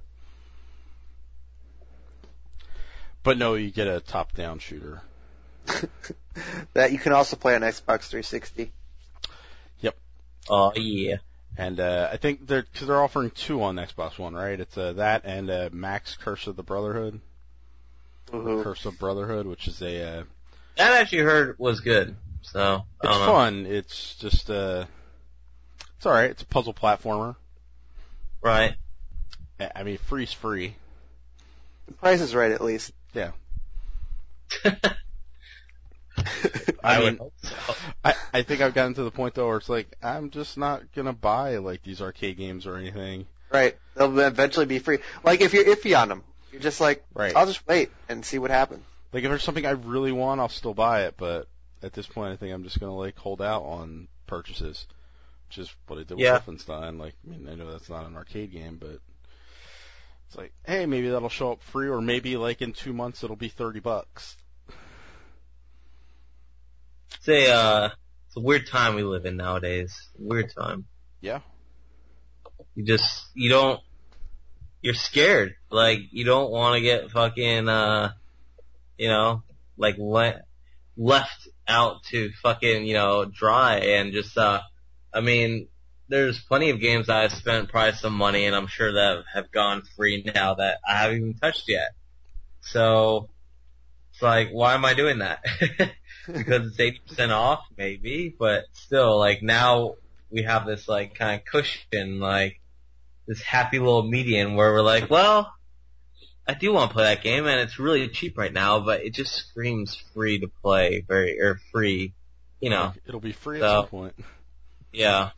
But no, you get a top-down shooter. That you can also play on Xbox 360. Yep. Oh yeah. And I think they're offering two on Xbox One, right? It's that and Max Curse of the Brotherhood. Mm-hmm. Curse of Brotherhood, which is a that I actually heard was good. So it's fun. It's just it's all right. It's a puzzle platformer. Right. I mean, free's free. The price is right, at least. Yeah. I mean, would hope so. I think I've gotten to the point though where it's like I'm just not gonna buy like these arcade games or anything. Right. They'll eventually be free. Like if you're iffy on them, you're just like, right. I'll just wait and see what happens. Like if there's something I really want, I'll still buy it. But at this point, I think I'm just gonna like hold out on purchases, which is what I did with Wolfenstein. Like, I mean, I know that's not an arcade game, but it's like, hey, maybe that'll show up free, or maybe like in 2 months it'll be $30. It's a weird time we live in nowadays. Weird time. Yeah. You're scared. Like, you don't want to get fucking, like left out to fucking, dry and just, I mean, there's plenty of games that I've spent probably some money and I'm sure that have gone free now that I haven't even touched yet. So, it's like, why am I doing that? Because it's 80% off, maybe, but still, like, now we have this, like, kind of cushion, like, this happy little median where we're like, well, I do want to play that game, and it's really cheap right now, but it just screams free to play, free, It'll be free at some point. Yeah.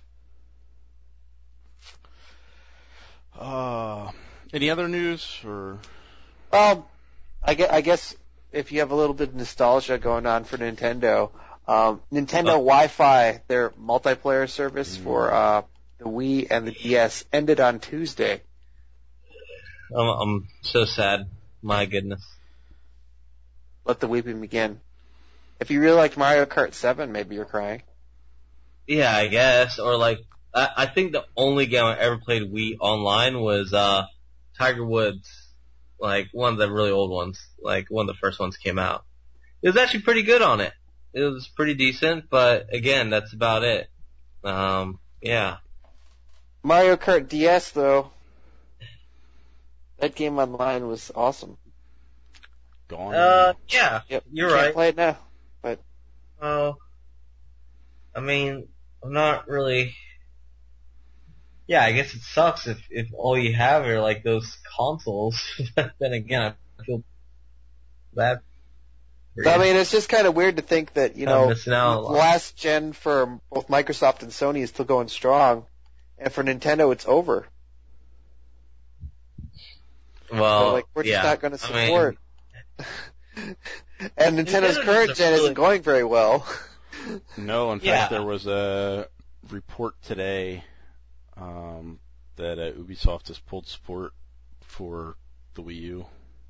Any other news, or? I guess if you have a little bit of nostalgia going on for Nintendo, Nintendo Wi-Fi, their multiplayer service for the Wii and the DS, ended on Tuesday. I'm so sad. My goodness. let the weeping begin. If you really liked Mario Kart 7, maybe you're crying. Yeah, I guess. Or like, I think the only game I ever played Wii online was Tiger Woods, like one of the really old ones, like one of the first ones came out. It was actually pretty good on it. It was pretty decent, but again, that's about it. Yeah. Mario Kart DS, though, that game online was awesome. Gone. Yeah, Yep. you're You can't right. play it now. Oh, I mean, I'm not really. Yeah, I guess it sucks if all you have are like those consoles. But then again, I feel bad. For I you. mean, it's just kind of weird to think that, you I'm know, missing out a lot. last gen for both Microsoft and Sony is still going strong, and for Nintendo, it's over. Well, They're like, we're just yeah. not going to I mean, support. And Nintendo's Nintendo current doesn't gen really- isn't going very well. No, in Yeah. fact, there was a report today that Ubisoft has pulled support for the Wii U.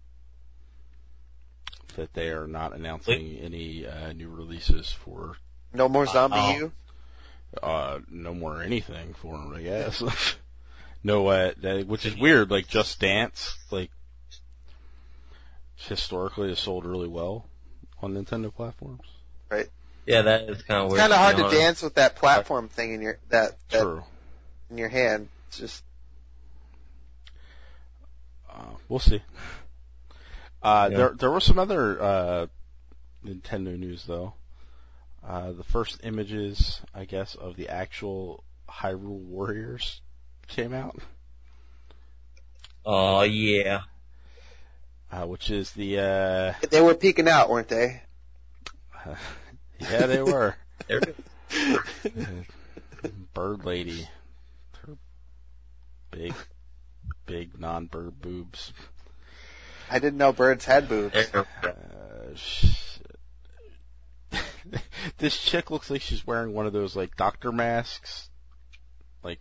That they are not announcing any new releases for No more Zombie Oh. U. no more anything for them, I guess. No, which is weird. Like Just Dance, like historically has sold really well on Nintendo platforms. Yeah, that is kind of It's weird. kind of hard be to honest. dance with that platform thing in your that True. in your hand. It's just We'll see. There was some other Nintendo news though. The first images, I guess, of the actual Hyrule Warriors came out, Oh yeah. which is the they were peeking out, weren't they? yeah, they were. There we go. Bird lady, her big non-bird boobs. I didn't know birds had boobs. There we go. This chick looks like she's wearing one of those like doctor masks, like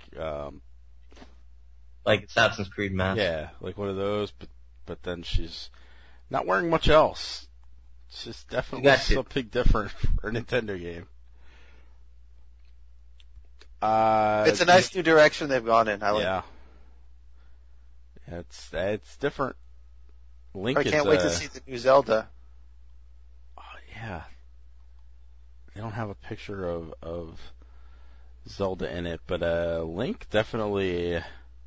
Like Assassin's Creed mask. yeah, like one of those. But then she's not wearing much else. It's just definitely Got you. something different for a Nintendo game. It's a nice new direction they've gone in. I like. Yeah. Yeah, it's different. Link I is can't wait to see the new Zelda. Oh, yeah. They don't have a picture of Zelda in it, but Link definitely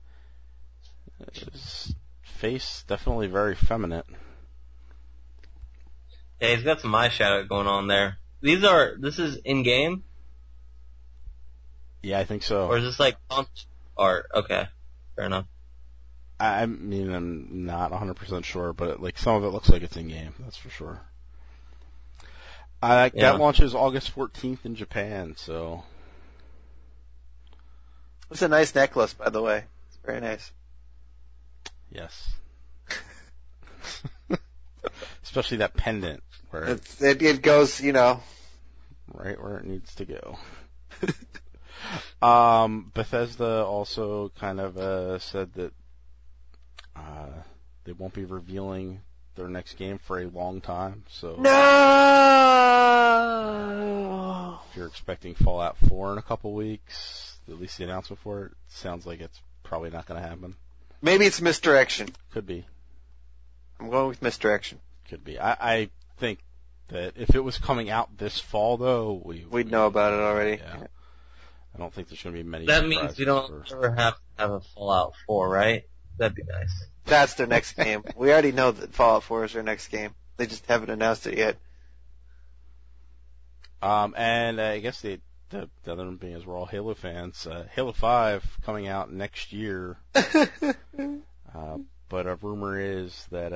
his face definitely very feminine. Yeah, he's got some eyeshadow going on there. This is in game, Yeah, I think so. or is this like concept art? Okay, fair enough. I mean, I'm not 100% sure, but like some of it looks like it's in game. That's for sure. Yeah. That launches August 14th in Japan, so It's a nice necklace, by the way. It's very nice. yes. Especially that pendant where It goes, you know. right where it needs to go. Bethesda also kind of said that they won't be revealing their next game for a long time. So No. if you're expecting Fallout 4 in a couple weeks, at least the announcement for it sounds like it's probably not going to happen. Maybe it's misdirection. Could be. I'm going with misdirection. Could be. I think that if it was coming out this fall, though, We'd know about it already. Yeah. I don't think there's going to be many. That means we don't surprises ever have to have a Fallout 4, right? That'd be nice. That's their next game. We already know that Fallout 4 is their next game. They just haven't announced it yet. And I guess the other one being is we're all Halo fans. Halo 5 coming out next year. But a rumor is that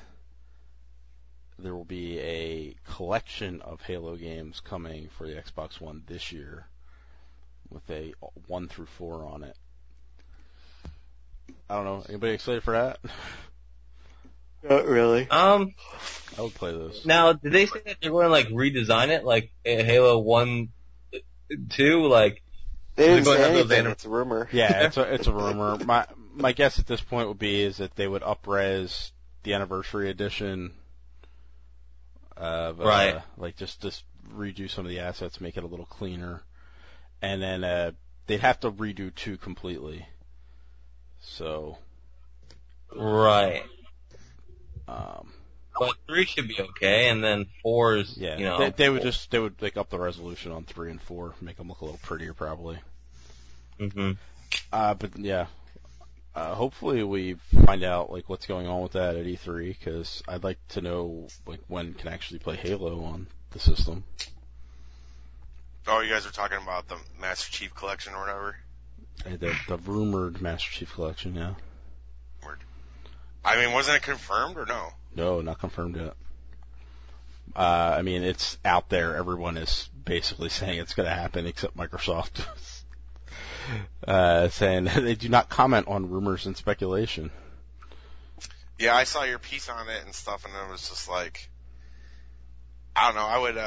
there will be a collection of Halo games coming for the Xbox One this year with a 1 through 4 on it. I don't know. Anybody excited for that? Not really. I would play those. Now, did they say that they're going to like redesign it, like Halo 1, 2, like? They didn't They're say going to have those anything. It's a rumor. Yeah, it's a rumor. My guess at this point would be is that they would up-res the Anniversary Edition Right. Like just redo some of the assets, make it a little cleaner, and then they'd have to redo 2 completely. So. Right. Um, But 3 should be okay, and then 4 is, yeah, you know. they would like up the resolution on 3 and 4, make them look a little prettier probably. Hmm. But yeah, hopefully we find out like what's going on with that at E3, because I'd like to know like when can actually play Halo on the system. Oh, you guys are talking about the Master Chief Collection or whatever? The rumored Master Chief Collection, yeah. Word. I mean, wasn't it confirmed or no? No, not confirmed yet. I mean, it's out there. Everyone is basically saying it's going to happen, except Microsoft. Saying they do not comment on rumors and speculation. Yeah, I saw your piece on it and stuff, and it was just like, I don't know,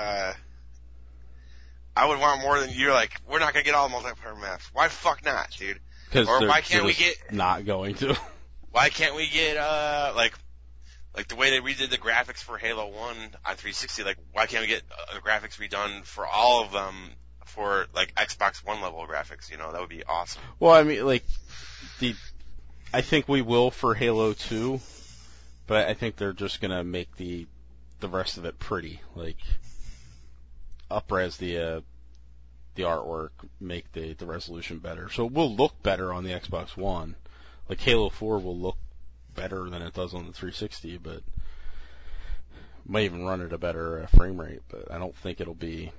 I would want more than you're like, we're not going to get all the multiplayer maps. Why the fuck not, dude? Because Or why can't we get, not going to? why can't we get, like the way they redid the graphics for Halo 1 on 360, like, why can't we get the graphics redone for all of them for, like, Xbox One level graphics, you know? That would be awesome. Well, I mean, like, I think we will for Halo 2, but I think they're just gonna make the rest of it pretty, like, up-res the artwork, make the resolution better. So it will look better on the Xbox One. Like, Halo 4 will look better than it does on the 360, but might even run at a better frame rate, but I don't think it'll be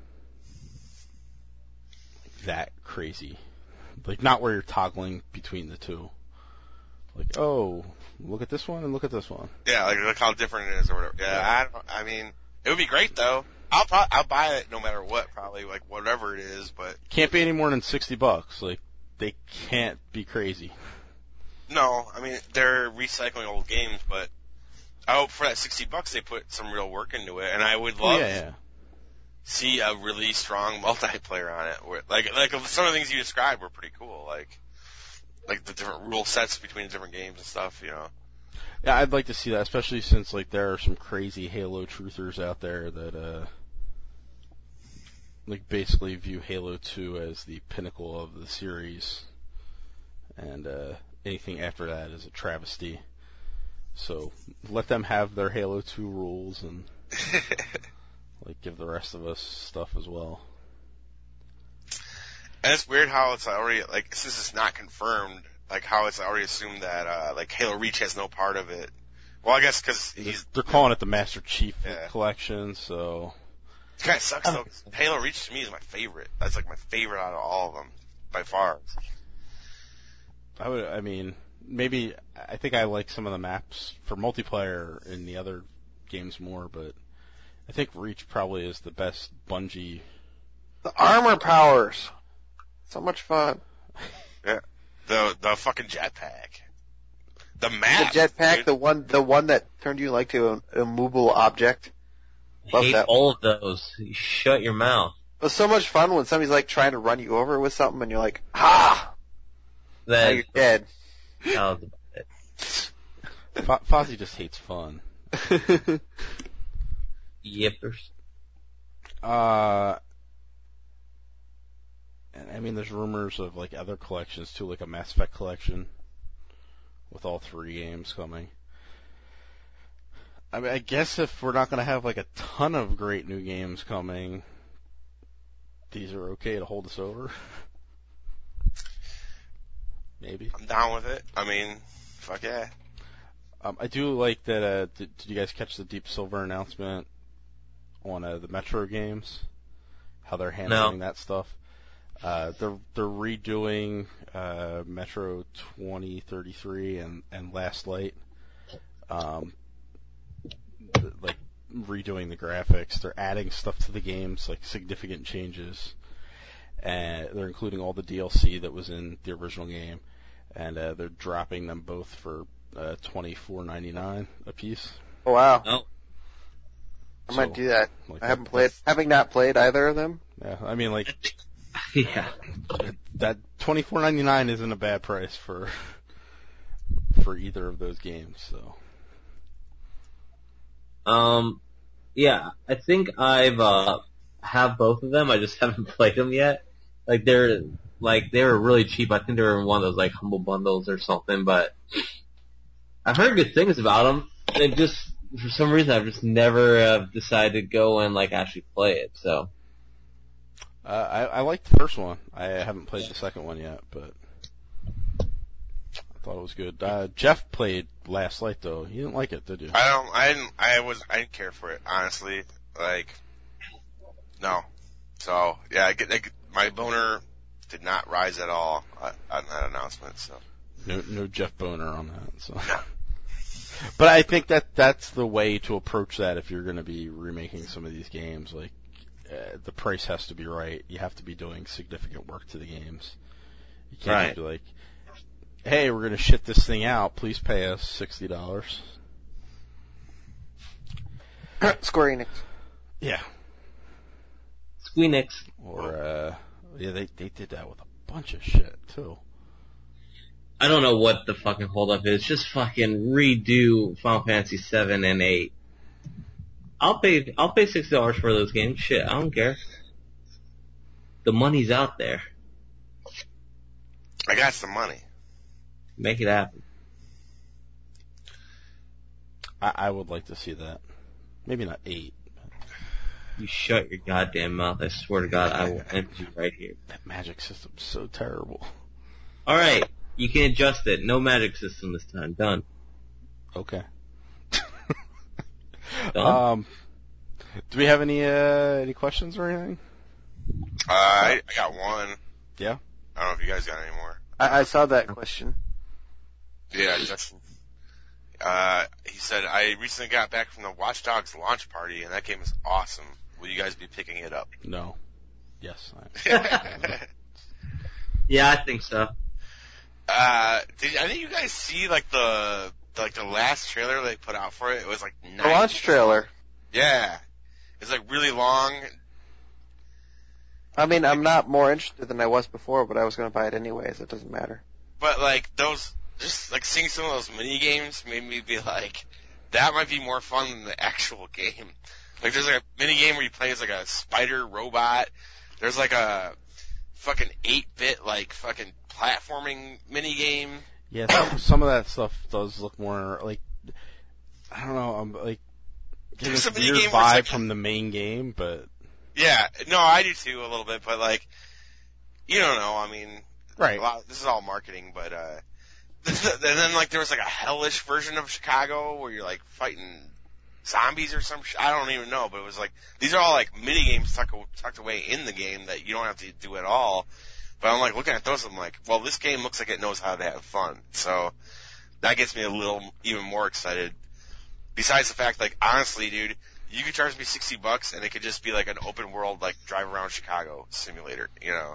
that crazy. Like, not where you're toggling between the two. Like, oh, look at this one and look at this one. Yeah, like, look how different it is or whatever. Yeah, I mean, it would be great though. I'll buy it no matter what, probably, like, whatever it is, but. Can't be any more than $60. Like, they can't be crazy. No, I mean, they're recycling old games, but I hope for that $60 they put some real work into it, and I would love to see a really strong multiplayer on it. Where, like some of the things you described were pretty cool, like the different rule sets between the different games and stuff, you know. Yeah, I'd like to see that, especially since like there are some crazy Halo truthers out there that like basically view Halo 2 as the pinnacle of the series, and anything after that is a travesty. So let them have their Halo 2 rules and like give the rest of us stuff as well. And it's weird how it's already, like, since it's not confirmed, like how it's already assumed that like Halo Reach has no part of it. Well, I guess because they're calling it the Master Chief Collection, so it kind of sucks though. 'Cause Halo Reach to me is my favorite. That's like my favorite out of all of them by far. I mean, maybe, I think I like some of the maps for multiplayer in the other games more, but I think Reach probably is the best Bungie. The armor powers. So much fun. Yeah. The fucking jetpack. The map. The jetpack, dude. the one that turned you like to an immovable object. Love Hate that. all of those. You shut your mouth. It was so much fun when somebody's like trying to run you over with something and you're like, ah! Now That you're dead. was it. Fozzie just hates fun. Yippers. And I mean, there's rumors of like other collections too, like a Mass Effect collection with all 3 games coming. I mean, I guess if we're not going to have like a ton of great new games coming, these are okay to hold us over. Maybe. I'm down with it. I mean, fuck yeah. I do like that. Did you guys catch the Deep Silver announcement on the Metro games? How they're handling that stuff? They're redoing Metro 2033 and Last Light. Like redoing the graphics. They're adding stuff to the games, like significant changes. And they're including all the DLC that was in the original game, and they're dropping them both for $24.99 a piece. Oh, wow. Oh. I might do that. Like, I haven't played, having not played either of them. Yeah, I mean, like, Yeah. that $24.99 isn't a bad price for either of those games. So, Yeah, I think I've have both of them. I just haven't played them yet. Like they were really cheap. I think they were in one of those like humble bundles or something. But I've heard good things about them. And just for some reason, I've just never decided to go and like actually play it. So I liked the first one. I haven't played the second one yet, but I thought it was good. Jeff played Last Light though. You didn't like it, did you? I didn't care for it, honestly. Like, no. So, yeah, my boner did not rise at all on that announcement, so. No Jeff Boner on that, so. But I think that's the way to approach that if you're going to be remaking some of these games. Like, the price has to be right. You have to be doing significant work to the games. You can't be like, hey, we're going to shit this thing out. Please pay us $60. Square Enix. Yeah. Squeenix. Or, they did that with a bunch of shit, too. I don't know what the fucking holdup is. Just fucking redo Final Fantasy 7 and 8. I'll pay $60 for those games. Shit, I don't care. The money's out there. I got some money. Make it happen. I would like to see that. Maybe not 8. You shut your goddamn mouth. I swear to God, I will end you right here. That magic system's so terrible. Alright, you can adjust it. No magic system this time. Done. Okay. Done? Do we have any questions or anything? I got one. Yeah? I don't know if you guys got any more. I saw that question. Yeah, Justin. He said, I recently got back from the Watch Dogs launch party, and that game is awesome. Will you guys be picking it up? No. Yes. Yeah, I think so. I think you guys see like the last trailer they put out for it? It was like 9 The launch trailer. Yeah. It's like really long. I mean, I'm not more interested than I was before, but I was going to buy it anyways. It doesn't matter. But like just like seeing some of those mini games made me be like, that might be more fun than the actual game. Like there's like a mini game where you play as like a spider robot. There's like a fucking 8-bit like fucking platforming mini game. Yeah, some of that stuff does look more like, I don't know, I'm like getting this weird vibe like, from the main game, but yeah, no, I do too a little bit, but like, you don't know, I mean, right. This is all marketing, but and then like there was like a hellish version of Chicago where you're like fighting zombies or some shit. I don't even know, but it was like, these are all like mini games tucked away in the game that you don't have to do at all. But I'm like looking at those, I'm like, well, this game looks like it knows how to have fun. So that gets me a little even more excited. Besides the fact, like, honestly, dude, you could charge me $60 and it could just be like an open world, like, drive around Chicago simulator, you know?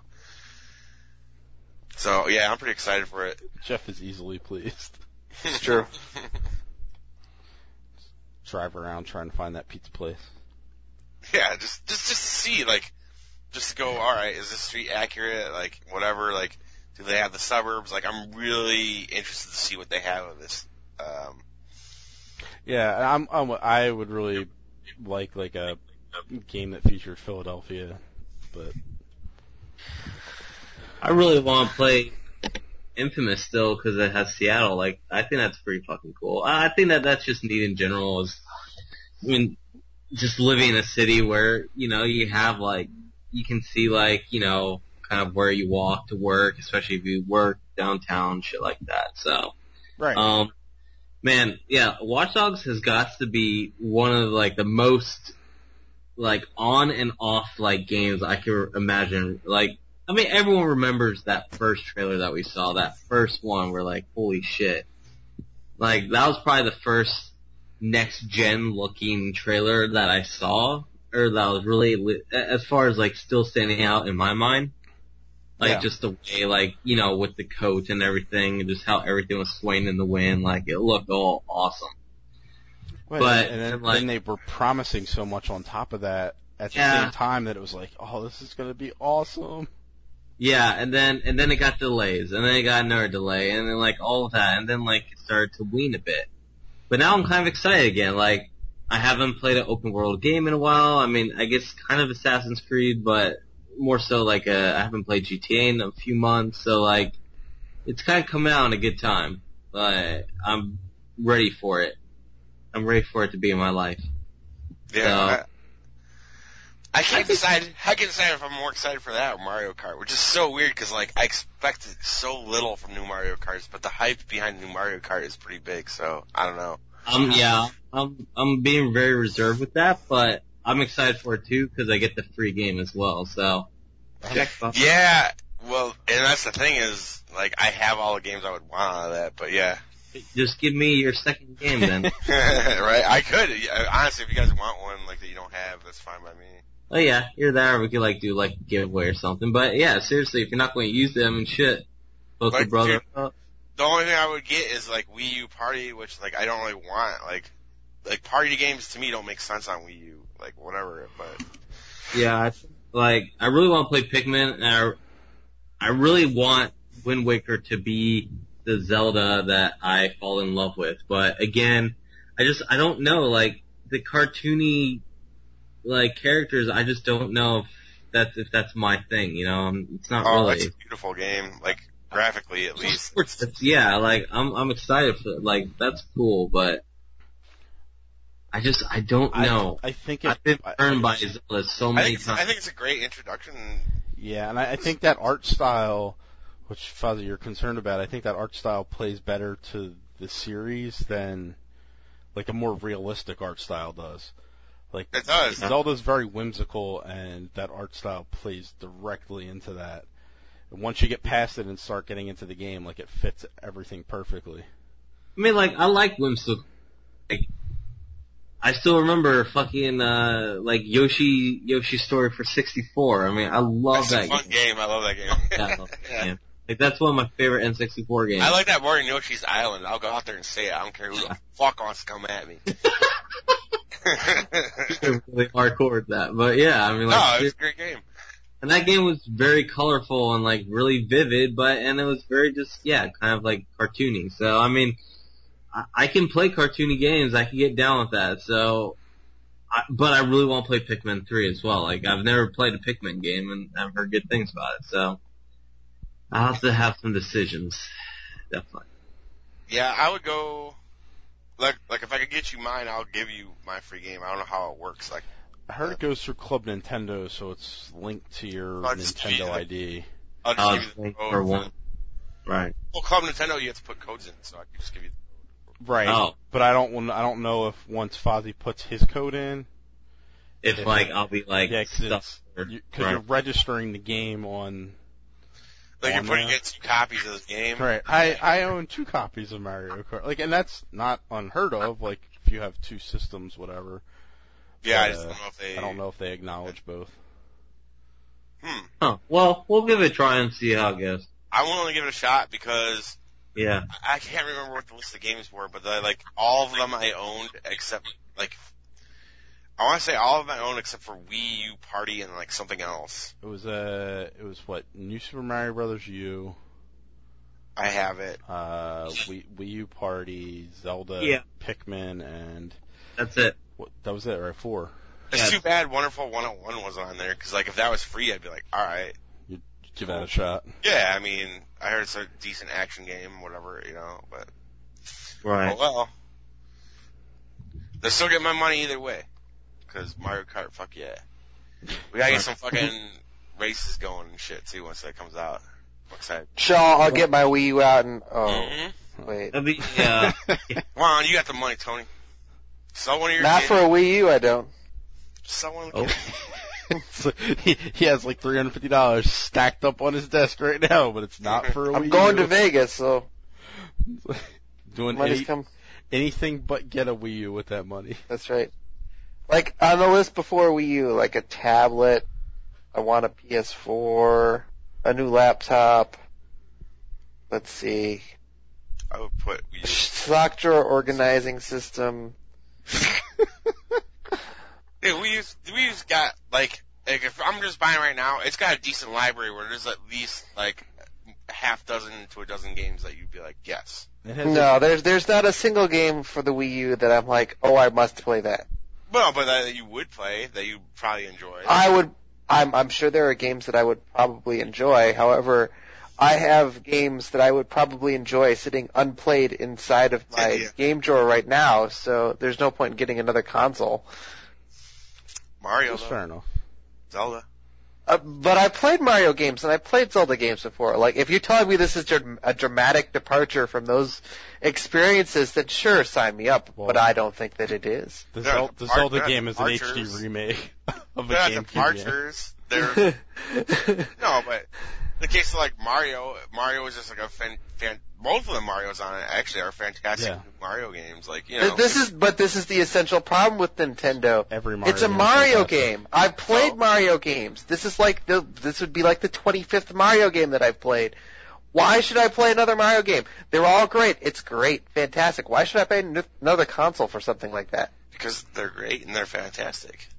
So, yeah, I'm pretty excited for it. Jeff is easily pleased. It's true. Drive around trying to find that pizza place. Yeah, just to see, like, just to go, alright, is this street accurate? Like, whatever, like, do they have the suburbs? Like, I'm really interested to see what they have of this. Yeah, I would really like a game that featured Philadelphia, but I really want to play Infamous still because it has Seattle. Like, I think that's pretty fucking cool. I think that's just neat in general. I mean, just living in a city where, you know, you have like, you can see like, you know, kind of where you walk to work, especially if you work downtown, shit like that. So, right. Man, yeah, Watch Dogs has got to be one of like the most like on and off like games I can imagine. Like, I mean, everyone remembers that first trailer that we saw, that first one where like, holy shit. Like, that was probably the first next gen looking trailer that I saw, or that was really, as far as like still standing out in my mind. Like, just the way, like, you know, with the coat and everything, and just how everything was swaying in the wind, like, it looked all awesome. Right, but, and then they were promising so much on top of that at the same time that it was like, oh, this is gonna be awesome. Yeah, and then it got delays, and then it got another delay, and then like all of that, and then like it started to wane a bit. But now I'm kind of excited again. Like, I haven't played an open world game in a while. I mean, I guess kind of Assassin's Creed, but more so like I haven't played GTA in a few months, so like it's kind of coming out in a good time. But I'm ready for it. I'm ready for it to be in my life. Yeah. So, I can't decide if I'm more excited for that or Mario Kart, which is so weird because like I expected so little from new Mario Karts, but the hype behind new Mario Kart is pretty big. So I don't know. I'm being very reserved with that, but I'm excited for it too because I get the free game as well. So yeah, well, and that's the thing is like I have all the games I would want out of that, but yeah. Just give me your second game then. Right, I could. Honestly, if you guys want one like that you don't have, that's fine by me. Oh yeah, you're there. We could like do like a giveaway or something. But yeah, seriously, if you're not going to use them and shit, both Like, your brother. dude, the only thing I would get is like Wii U Party, which like I don't really want. Like party games to me don't make sense on Wii U. Like whatever, but Yeah, I really want to play Pikmin, and I really want Wind Waker to be the Zelda that I fall in love with. But again, I don't know, like the cartoony like characters. I just don't know if that's my thing. You know, it's not really. It's a beautiful game, like graphically at least. Yeah, like I'm excited for like that's cool, but I don't know. I think I've been burned by Zelda so many times. I think it's a great introduction. Yeah, and I think that art style, which Fuzzy you're concerned about, I think that art style plays better to the series than like a more realistic art style does. Like it does. Zelda's very whimsical, and that art style plays directly into that. And once you get past it and start getting into the game, like it fits everything perfectly. I mean, like I like whimsical. Like, I still remember fucking like Yoshi's Story for 64. I mean, I love that game. That's a fun game. I love that game. Yeah, I love that game. Like that's one of my favorite N64 games. I like that more than Yoshi's Island. I'll go out there and say it. I don't care who the fuck wants to come at me. Really hardcore with that, but yeah, I mean, like, no, it was a great game. And that game was very colorful and like really vivid, and it was very just kind of like cartoony. So I mean, I can play cartoony games. I can get down with that. So, but I really want to play Pikmin 3 as well. Like I've never played a Pikmin game, and I've heard good things about it. So I'll have to have some decisions, definitely. Yeah, I would go. Like if I could get you mine, I'll give you my free game. I don't know how it works. Like I heard it goes through Club Nintendo, so it's linked to your Nintendo ID. I'll just give you the code. For one. Right. Well, Club Nintendo, you have to put codes in, so I can just give you the code. Right. Oh. But I don't know if once Fozzie puts his code in, if like I'll be like because you're registering the game on. Like you're putting in 2 copies of this game. Right. I own 2 copies of Mario Kart. Like, and that's not unheard of. Like, if you have 2 systems, whatever. Yeah, but, I just don't know if they. I don't know if they acknowledge both. Huh. Well, we'll give it a try and see how it goes. I want to give it a shot because. Yeah. I can't remember what the list of games were, but like all of them I owned except like. I want to say all of them I owned except for Wii U Party and like something else. It was what? New Super Mario Brothers U. I have it. Wii U Party, Zelda, Pikmin, and that's it. That was it, right? 4. It's too bad Wonderful 101 wasn't on there because like if that was free, I'd be like, all right, you'd give that a shot. Yeah, I mean, I heard it's a decent action game, whatever, but right. Oh well, they're still getting my money either way. Because Mario Kart, fuck yeah. We gotta get some fucking races going and shit too once that comes out. I'm excited. Shaw, I'll get my Wii U out and wait. Yeah. Come on, you got the money, Tony. Sell one of your Not games. for a Wii U, I don't. Sell one. So he has like $350 stacked up on his desk right now, but it's not for a Wii U. I'm going to Vegas, so doing anything but get a Wii U with that money. That's right. Like, on the list before Wii U, like a tablet, I want a PS4, a new laptop, let's see. I would put Wii U. Sock drawer organizing system. Dude, Wii U's got, like, if I'm just buying right now, it's got a decent library where there's at least, like, half dozen to a dozen games that you'd be like, yes. No, there's not a single game for the Wii U that I'm like, oh, I must play that. Well, but that you would play, that you probably enjoy. I'm sure there are games that I would probably enjoy. However, I have games that I would probably enjoy sitting unplayed inside of my game drawer right now, so there's no point in getting another console. Mario, That's though. fair enough. Zelda. But I played Mario games and I played Zelda games before. Like, if you're telling me this is a dramatic departure from those experiences, then sure, sign me up. Well, but I don't think that it is. The Zelda game is an HD remake of a They're GameCube departures. game. No, but the case of like Mario is just like both of the Marios on it actually are fantastic Mario games. Like, you know. This is the essential problem with Nintendo. Every Mario it's a game Mario is game. I've played Mario games. This would be like the 25th Mario game that I've played. Why should I play another Mario game? They're all great. It's great. Fantastic. Why should I pay another console for something like that? Because they're great and they're fantastic.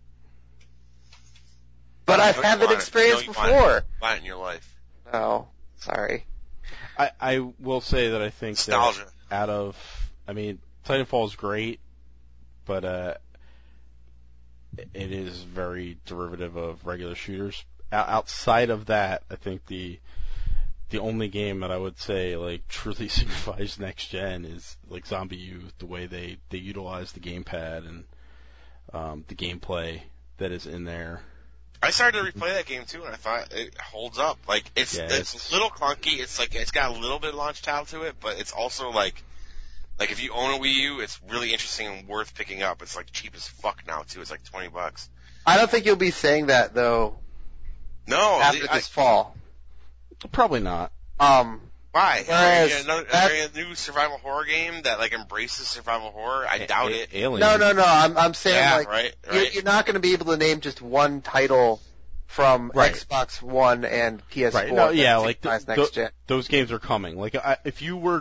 But I've had that experience before. Want it in your life. Oh, sorry. I will say that I think nostalgia. Titanfall is great, but it is very derivative of regular shooters. Outside of that, I think the only game that I would say like truly signifies next gen is like Zombie U, the way they utilize the gamepad and the gameplay that is in there. I started to replay that game too, and I thought it holds up. Like it's a little clunky. It's like it's got a little bit of launch title to it, but it's also like if you own a Wii U, it's really interesting and worth picking up. It's like cheap as fuck now too. It's like $20. I don't think you'll be saying that though. No, after this fall. Probably not. Why? Whereas a new survival horror game that like embraces survival horror? I doubt it. Alien. No. I'm saying right. You're not going to be able to name just one title from Xbox One and PS4. Right. No, yeah, like next gen. Those games are coming. Like if you were,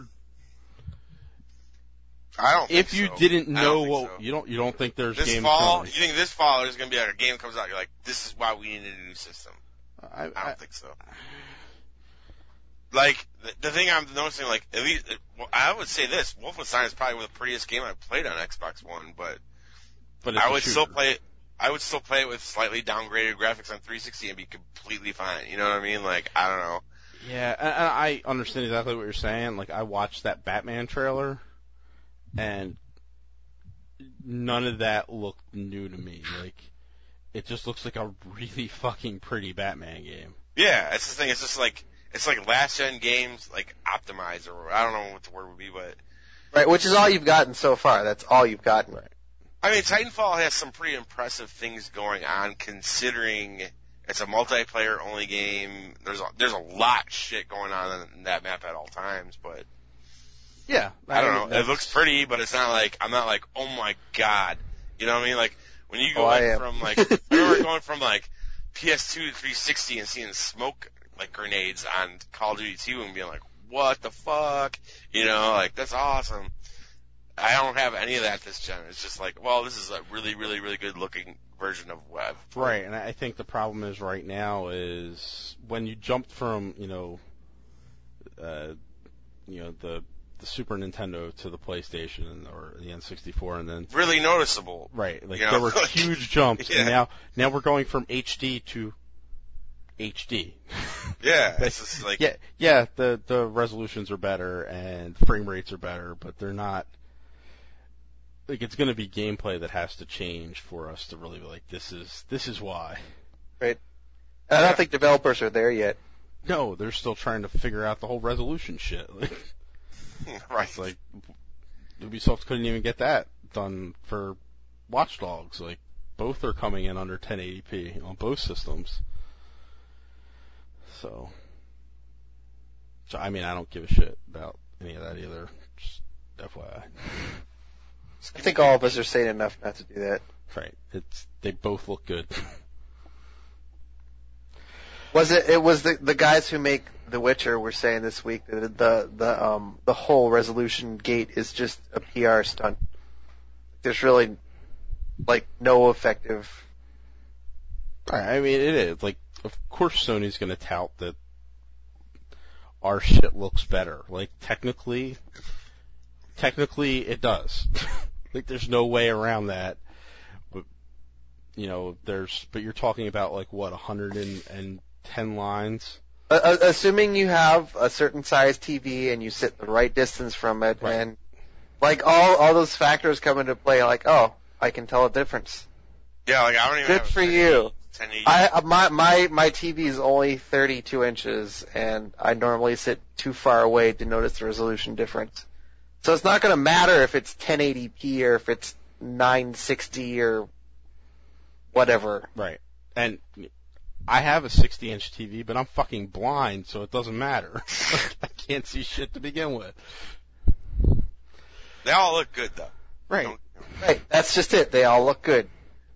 I don't. If think you so. didn't know what you don't think there's this games fall. coming. You think this fall there's going to be like a game comes out? You're like, this is why we need a new system. I don't think so. Like, the thing I'm noticing, like, at least, I would say this, Wolfenstein is probably the prettiest game I've played on Xbox One, but I would still play it with slightly downgraded graphics on 360 and be completely fine. You know what I mean? Like, I don't know. Yeah, and I understand exactly what you're saying. Like, I watched that Batman trailer, and none of that looked new to me. Like, it just looks like a really fucking pretty Batman game. Yeah, it's the thing. It's just like, it's like last-gen games, like, optimized, or I don't know what the word would be, but... Right, which is all you've gotten so far. That's all you've gotten. Right. I mean, Titanfall has some pretty impressive things going on, considering it's a multiplayer-only game. There's a lot of shit going on in that map at all times, but... Yeah. I don't know. It looks pretty, but it's not like, I'm not like, oh my god. You know what I mean? Like, when you go from, like... I remember going from, like, PS2 to 360 and seeing smoke... like grenades on Call of Duty 2 and being like, what the fuck? You know, like, that's awesome. I don't have any of that this gen. It's just like, well, this is a really, really, really good looking version of Web. Right, and I think the problem is right now is when you jumped from, the Super Nintendo to the PlayStation or the N64 and then... Really noticeable. Right, like, there were huge jumps, yeah. and now we're going from HD to HD. Yeah, it's just like... Yeah, the resolutions are better and frame rates are better, but they're not... Like, it's going to be gameplay that has to change for us to really be like, this is why. Right. I don't think developers are there yet. No, they're still trying to figure out the whole resolution shit. Right. It's like, Ubisoft couldn't even get that done for Watch Dogs. Like, both are coming in under 1080p on both systems. So, I mean, I don't give a shit about any of that either. Just FYI. I think all of us are sane enough not to do that. Right. They both look good. It was the guys who make The Witcher were saying this week that the whole resolution gate is just a PR stunt. There's really like no effective. I mean, it is like, of course, Sony's going to tout that our shit looks better. Like technically, it does. Like there's no way around that. But but you're talking about like what 110 lines. Assuming you have a certain size TV and you sit the right distance from it, Right. and like all those factors come into play, like, oh, I can tell a difference. Yeah, like I don't even Good have for you. 1080. My TV is only 32 inches, and I normally sit too far away to notice the resolution difference. So it's not going to matter if it's 1080p or if it's 960 or whatever. Right. And I have a 60-inch TV, but I'm fucking blind, so it doesn't matter. I can't see shit to begin with. They all look good though. Right. Right, that's just it. They all look good.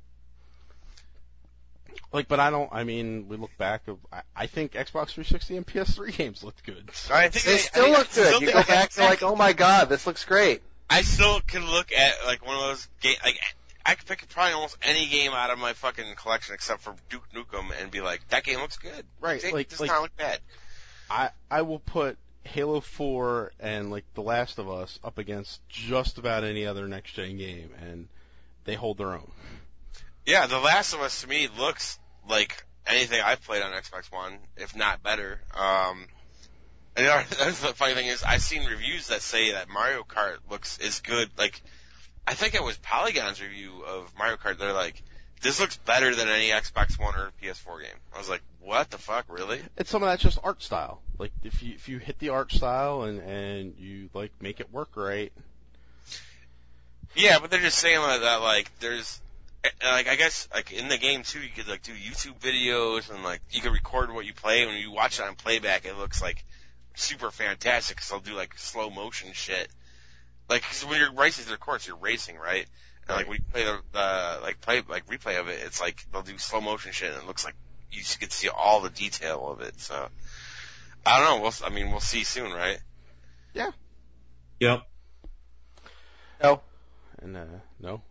Like, but we look back. I think Xbox 360 and PS3 games looked good. I think They still look good. You go back to like, oh my god, this looks great. I still can look at like one of those games. Like I could pick probably almost any game out of my fucking collection except for Duke Nukem and be like, that game looks good. Right, It like- does like- not look bad. I will put Halo 4 and like The Last of Us up against just about any other next gen game, and they hold their own. Yeah, The Last of Us to me looks like anything I've played on Xbox One, if not better. And the funny thing is, I've seen reviews that say that Mario Kart is good. Like, I think it was Polygon's review of Mario Kart. They're like, this looks better than any Xbox One or PS4 game. I was like, what the fuck, really? It's some of that's just art style. Like if you hit the art style and you like make it work right. Yeah, but they're just saying that like there's like I guess like in the game too, you could like do YouTube videos and like you can record what you play. When you watch it on playback, it looks like super fantastic because they'll do like slow motion shit. Like 'cause when you're racing through the course, you're racing, right? And like when you play the replay of it, it's like they'll do slow motion shit and it looks like you can see all the detail of it. So I don't know. We'll see soon, right? Yeah. Yep. No. And no.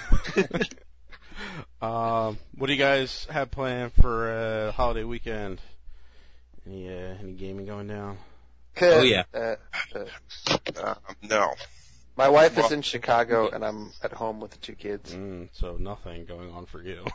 What do you guys have planned for holiday weekend? Any gaming going down? Oh, yeah. No. My wife is in Chicago, and I'm at home with the two kids. So nothing going on for you.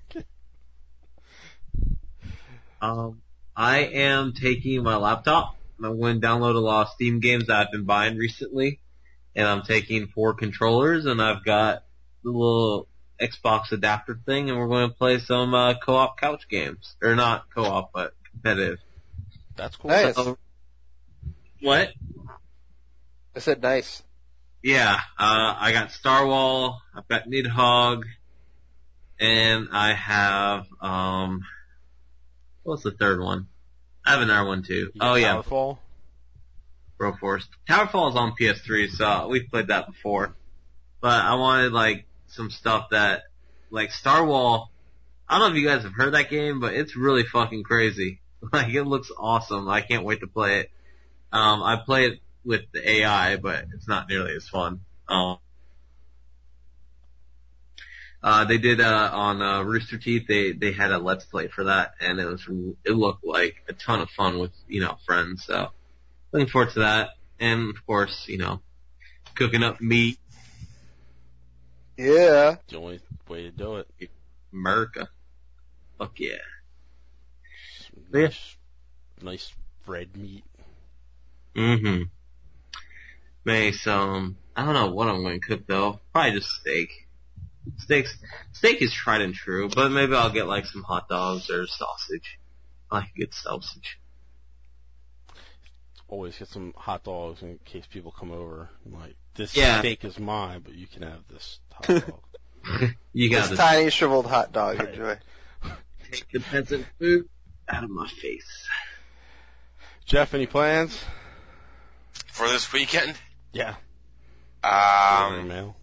I am taking my laptop. I'm going to download a lot of Steam games that I've been buying recently, and I'm taking 4 controllers, and I've got the little Xbox adapter thing, and we're going to play some co-op couch games. Or not co-op, but competitive. That's cool. Nice. What? I said nice. Yeah, I got Starwall, I've got Nidhogg, and I have, what's the third one? I have another one too. Oh yeah, Towerfall? Broforce. Towerfall is on PS3, so we've played that before. But I wanted like some stuff that, like Starwall, I don't know if you guys have heard that game, but it's really fucking crazy. Like it looks awesome. I can't wait to play it. I play it with the AI, but it's not nearly as fun. They did on Rooster Teeth. They had a Let's Play for that, and it looked like a ton of fun with friends. So looking forward to that, and of course cooking up meat. Yeah. The only way to do it. America. Fuck yeah. Some nice red meat. Mm-hmm. Maybe some, I don't know what I'm going to cook though. Probably just steak. Steak is tried and true, but maybe I'll get like some hot dogs or sausage. I like good sausage. Always get some hot dogs in case people come over. Like, this Yeah. steak is mine, but you can have this hot dog. You got This to tiny shriveled hot dog. Right. Enjoy. take the peasant food out of my face. Jeff, any plans? For this weekend? Yeah. Mail.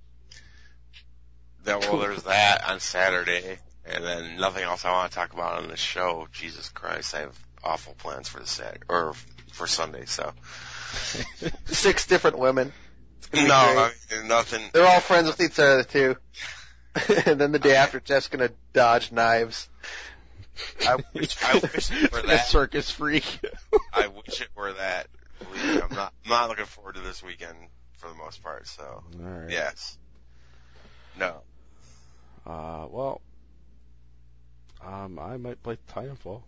There's that on Saturday, and then nothing else I want to talk about on the show. Jesus Christ, I have awful plans for for Sunday. So 6 different women. It's gonna be no, great. nothing. They're all friends with each other too. And then the day after, Jeff's gonna dodge knives. I wish it were A that. circus freak. I wish it were that. Believe me, I'm not looking forward to this weekend for the most part. So All right. yes, no. Well, I might play Titanfall.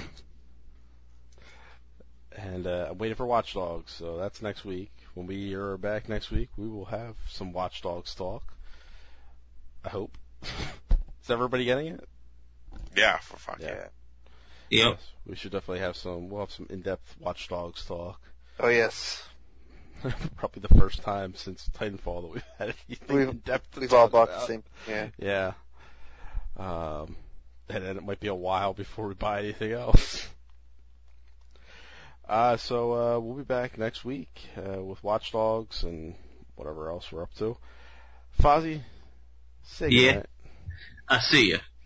And I'm waiting for Watch Dogs, so that's next week. When we are back next week, we will have some Watch Dogs talk. I hope. Is everybody getting it? Yeah, for fuck yeah. Yep. Yes, we should definitely have some. We'll have some in-depth Watch Dogs talk. Oh yes. Probably the first time since Titanfall that we've had anything in-depth to We've talk all bought about. the same. Yeah. Yeah. And then it might be a while before we buy anything else. So we'll be back next week with Watch Dogs and whatever else we're up to. Fozzie, say Yeah. goodnight. I see ya.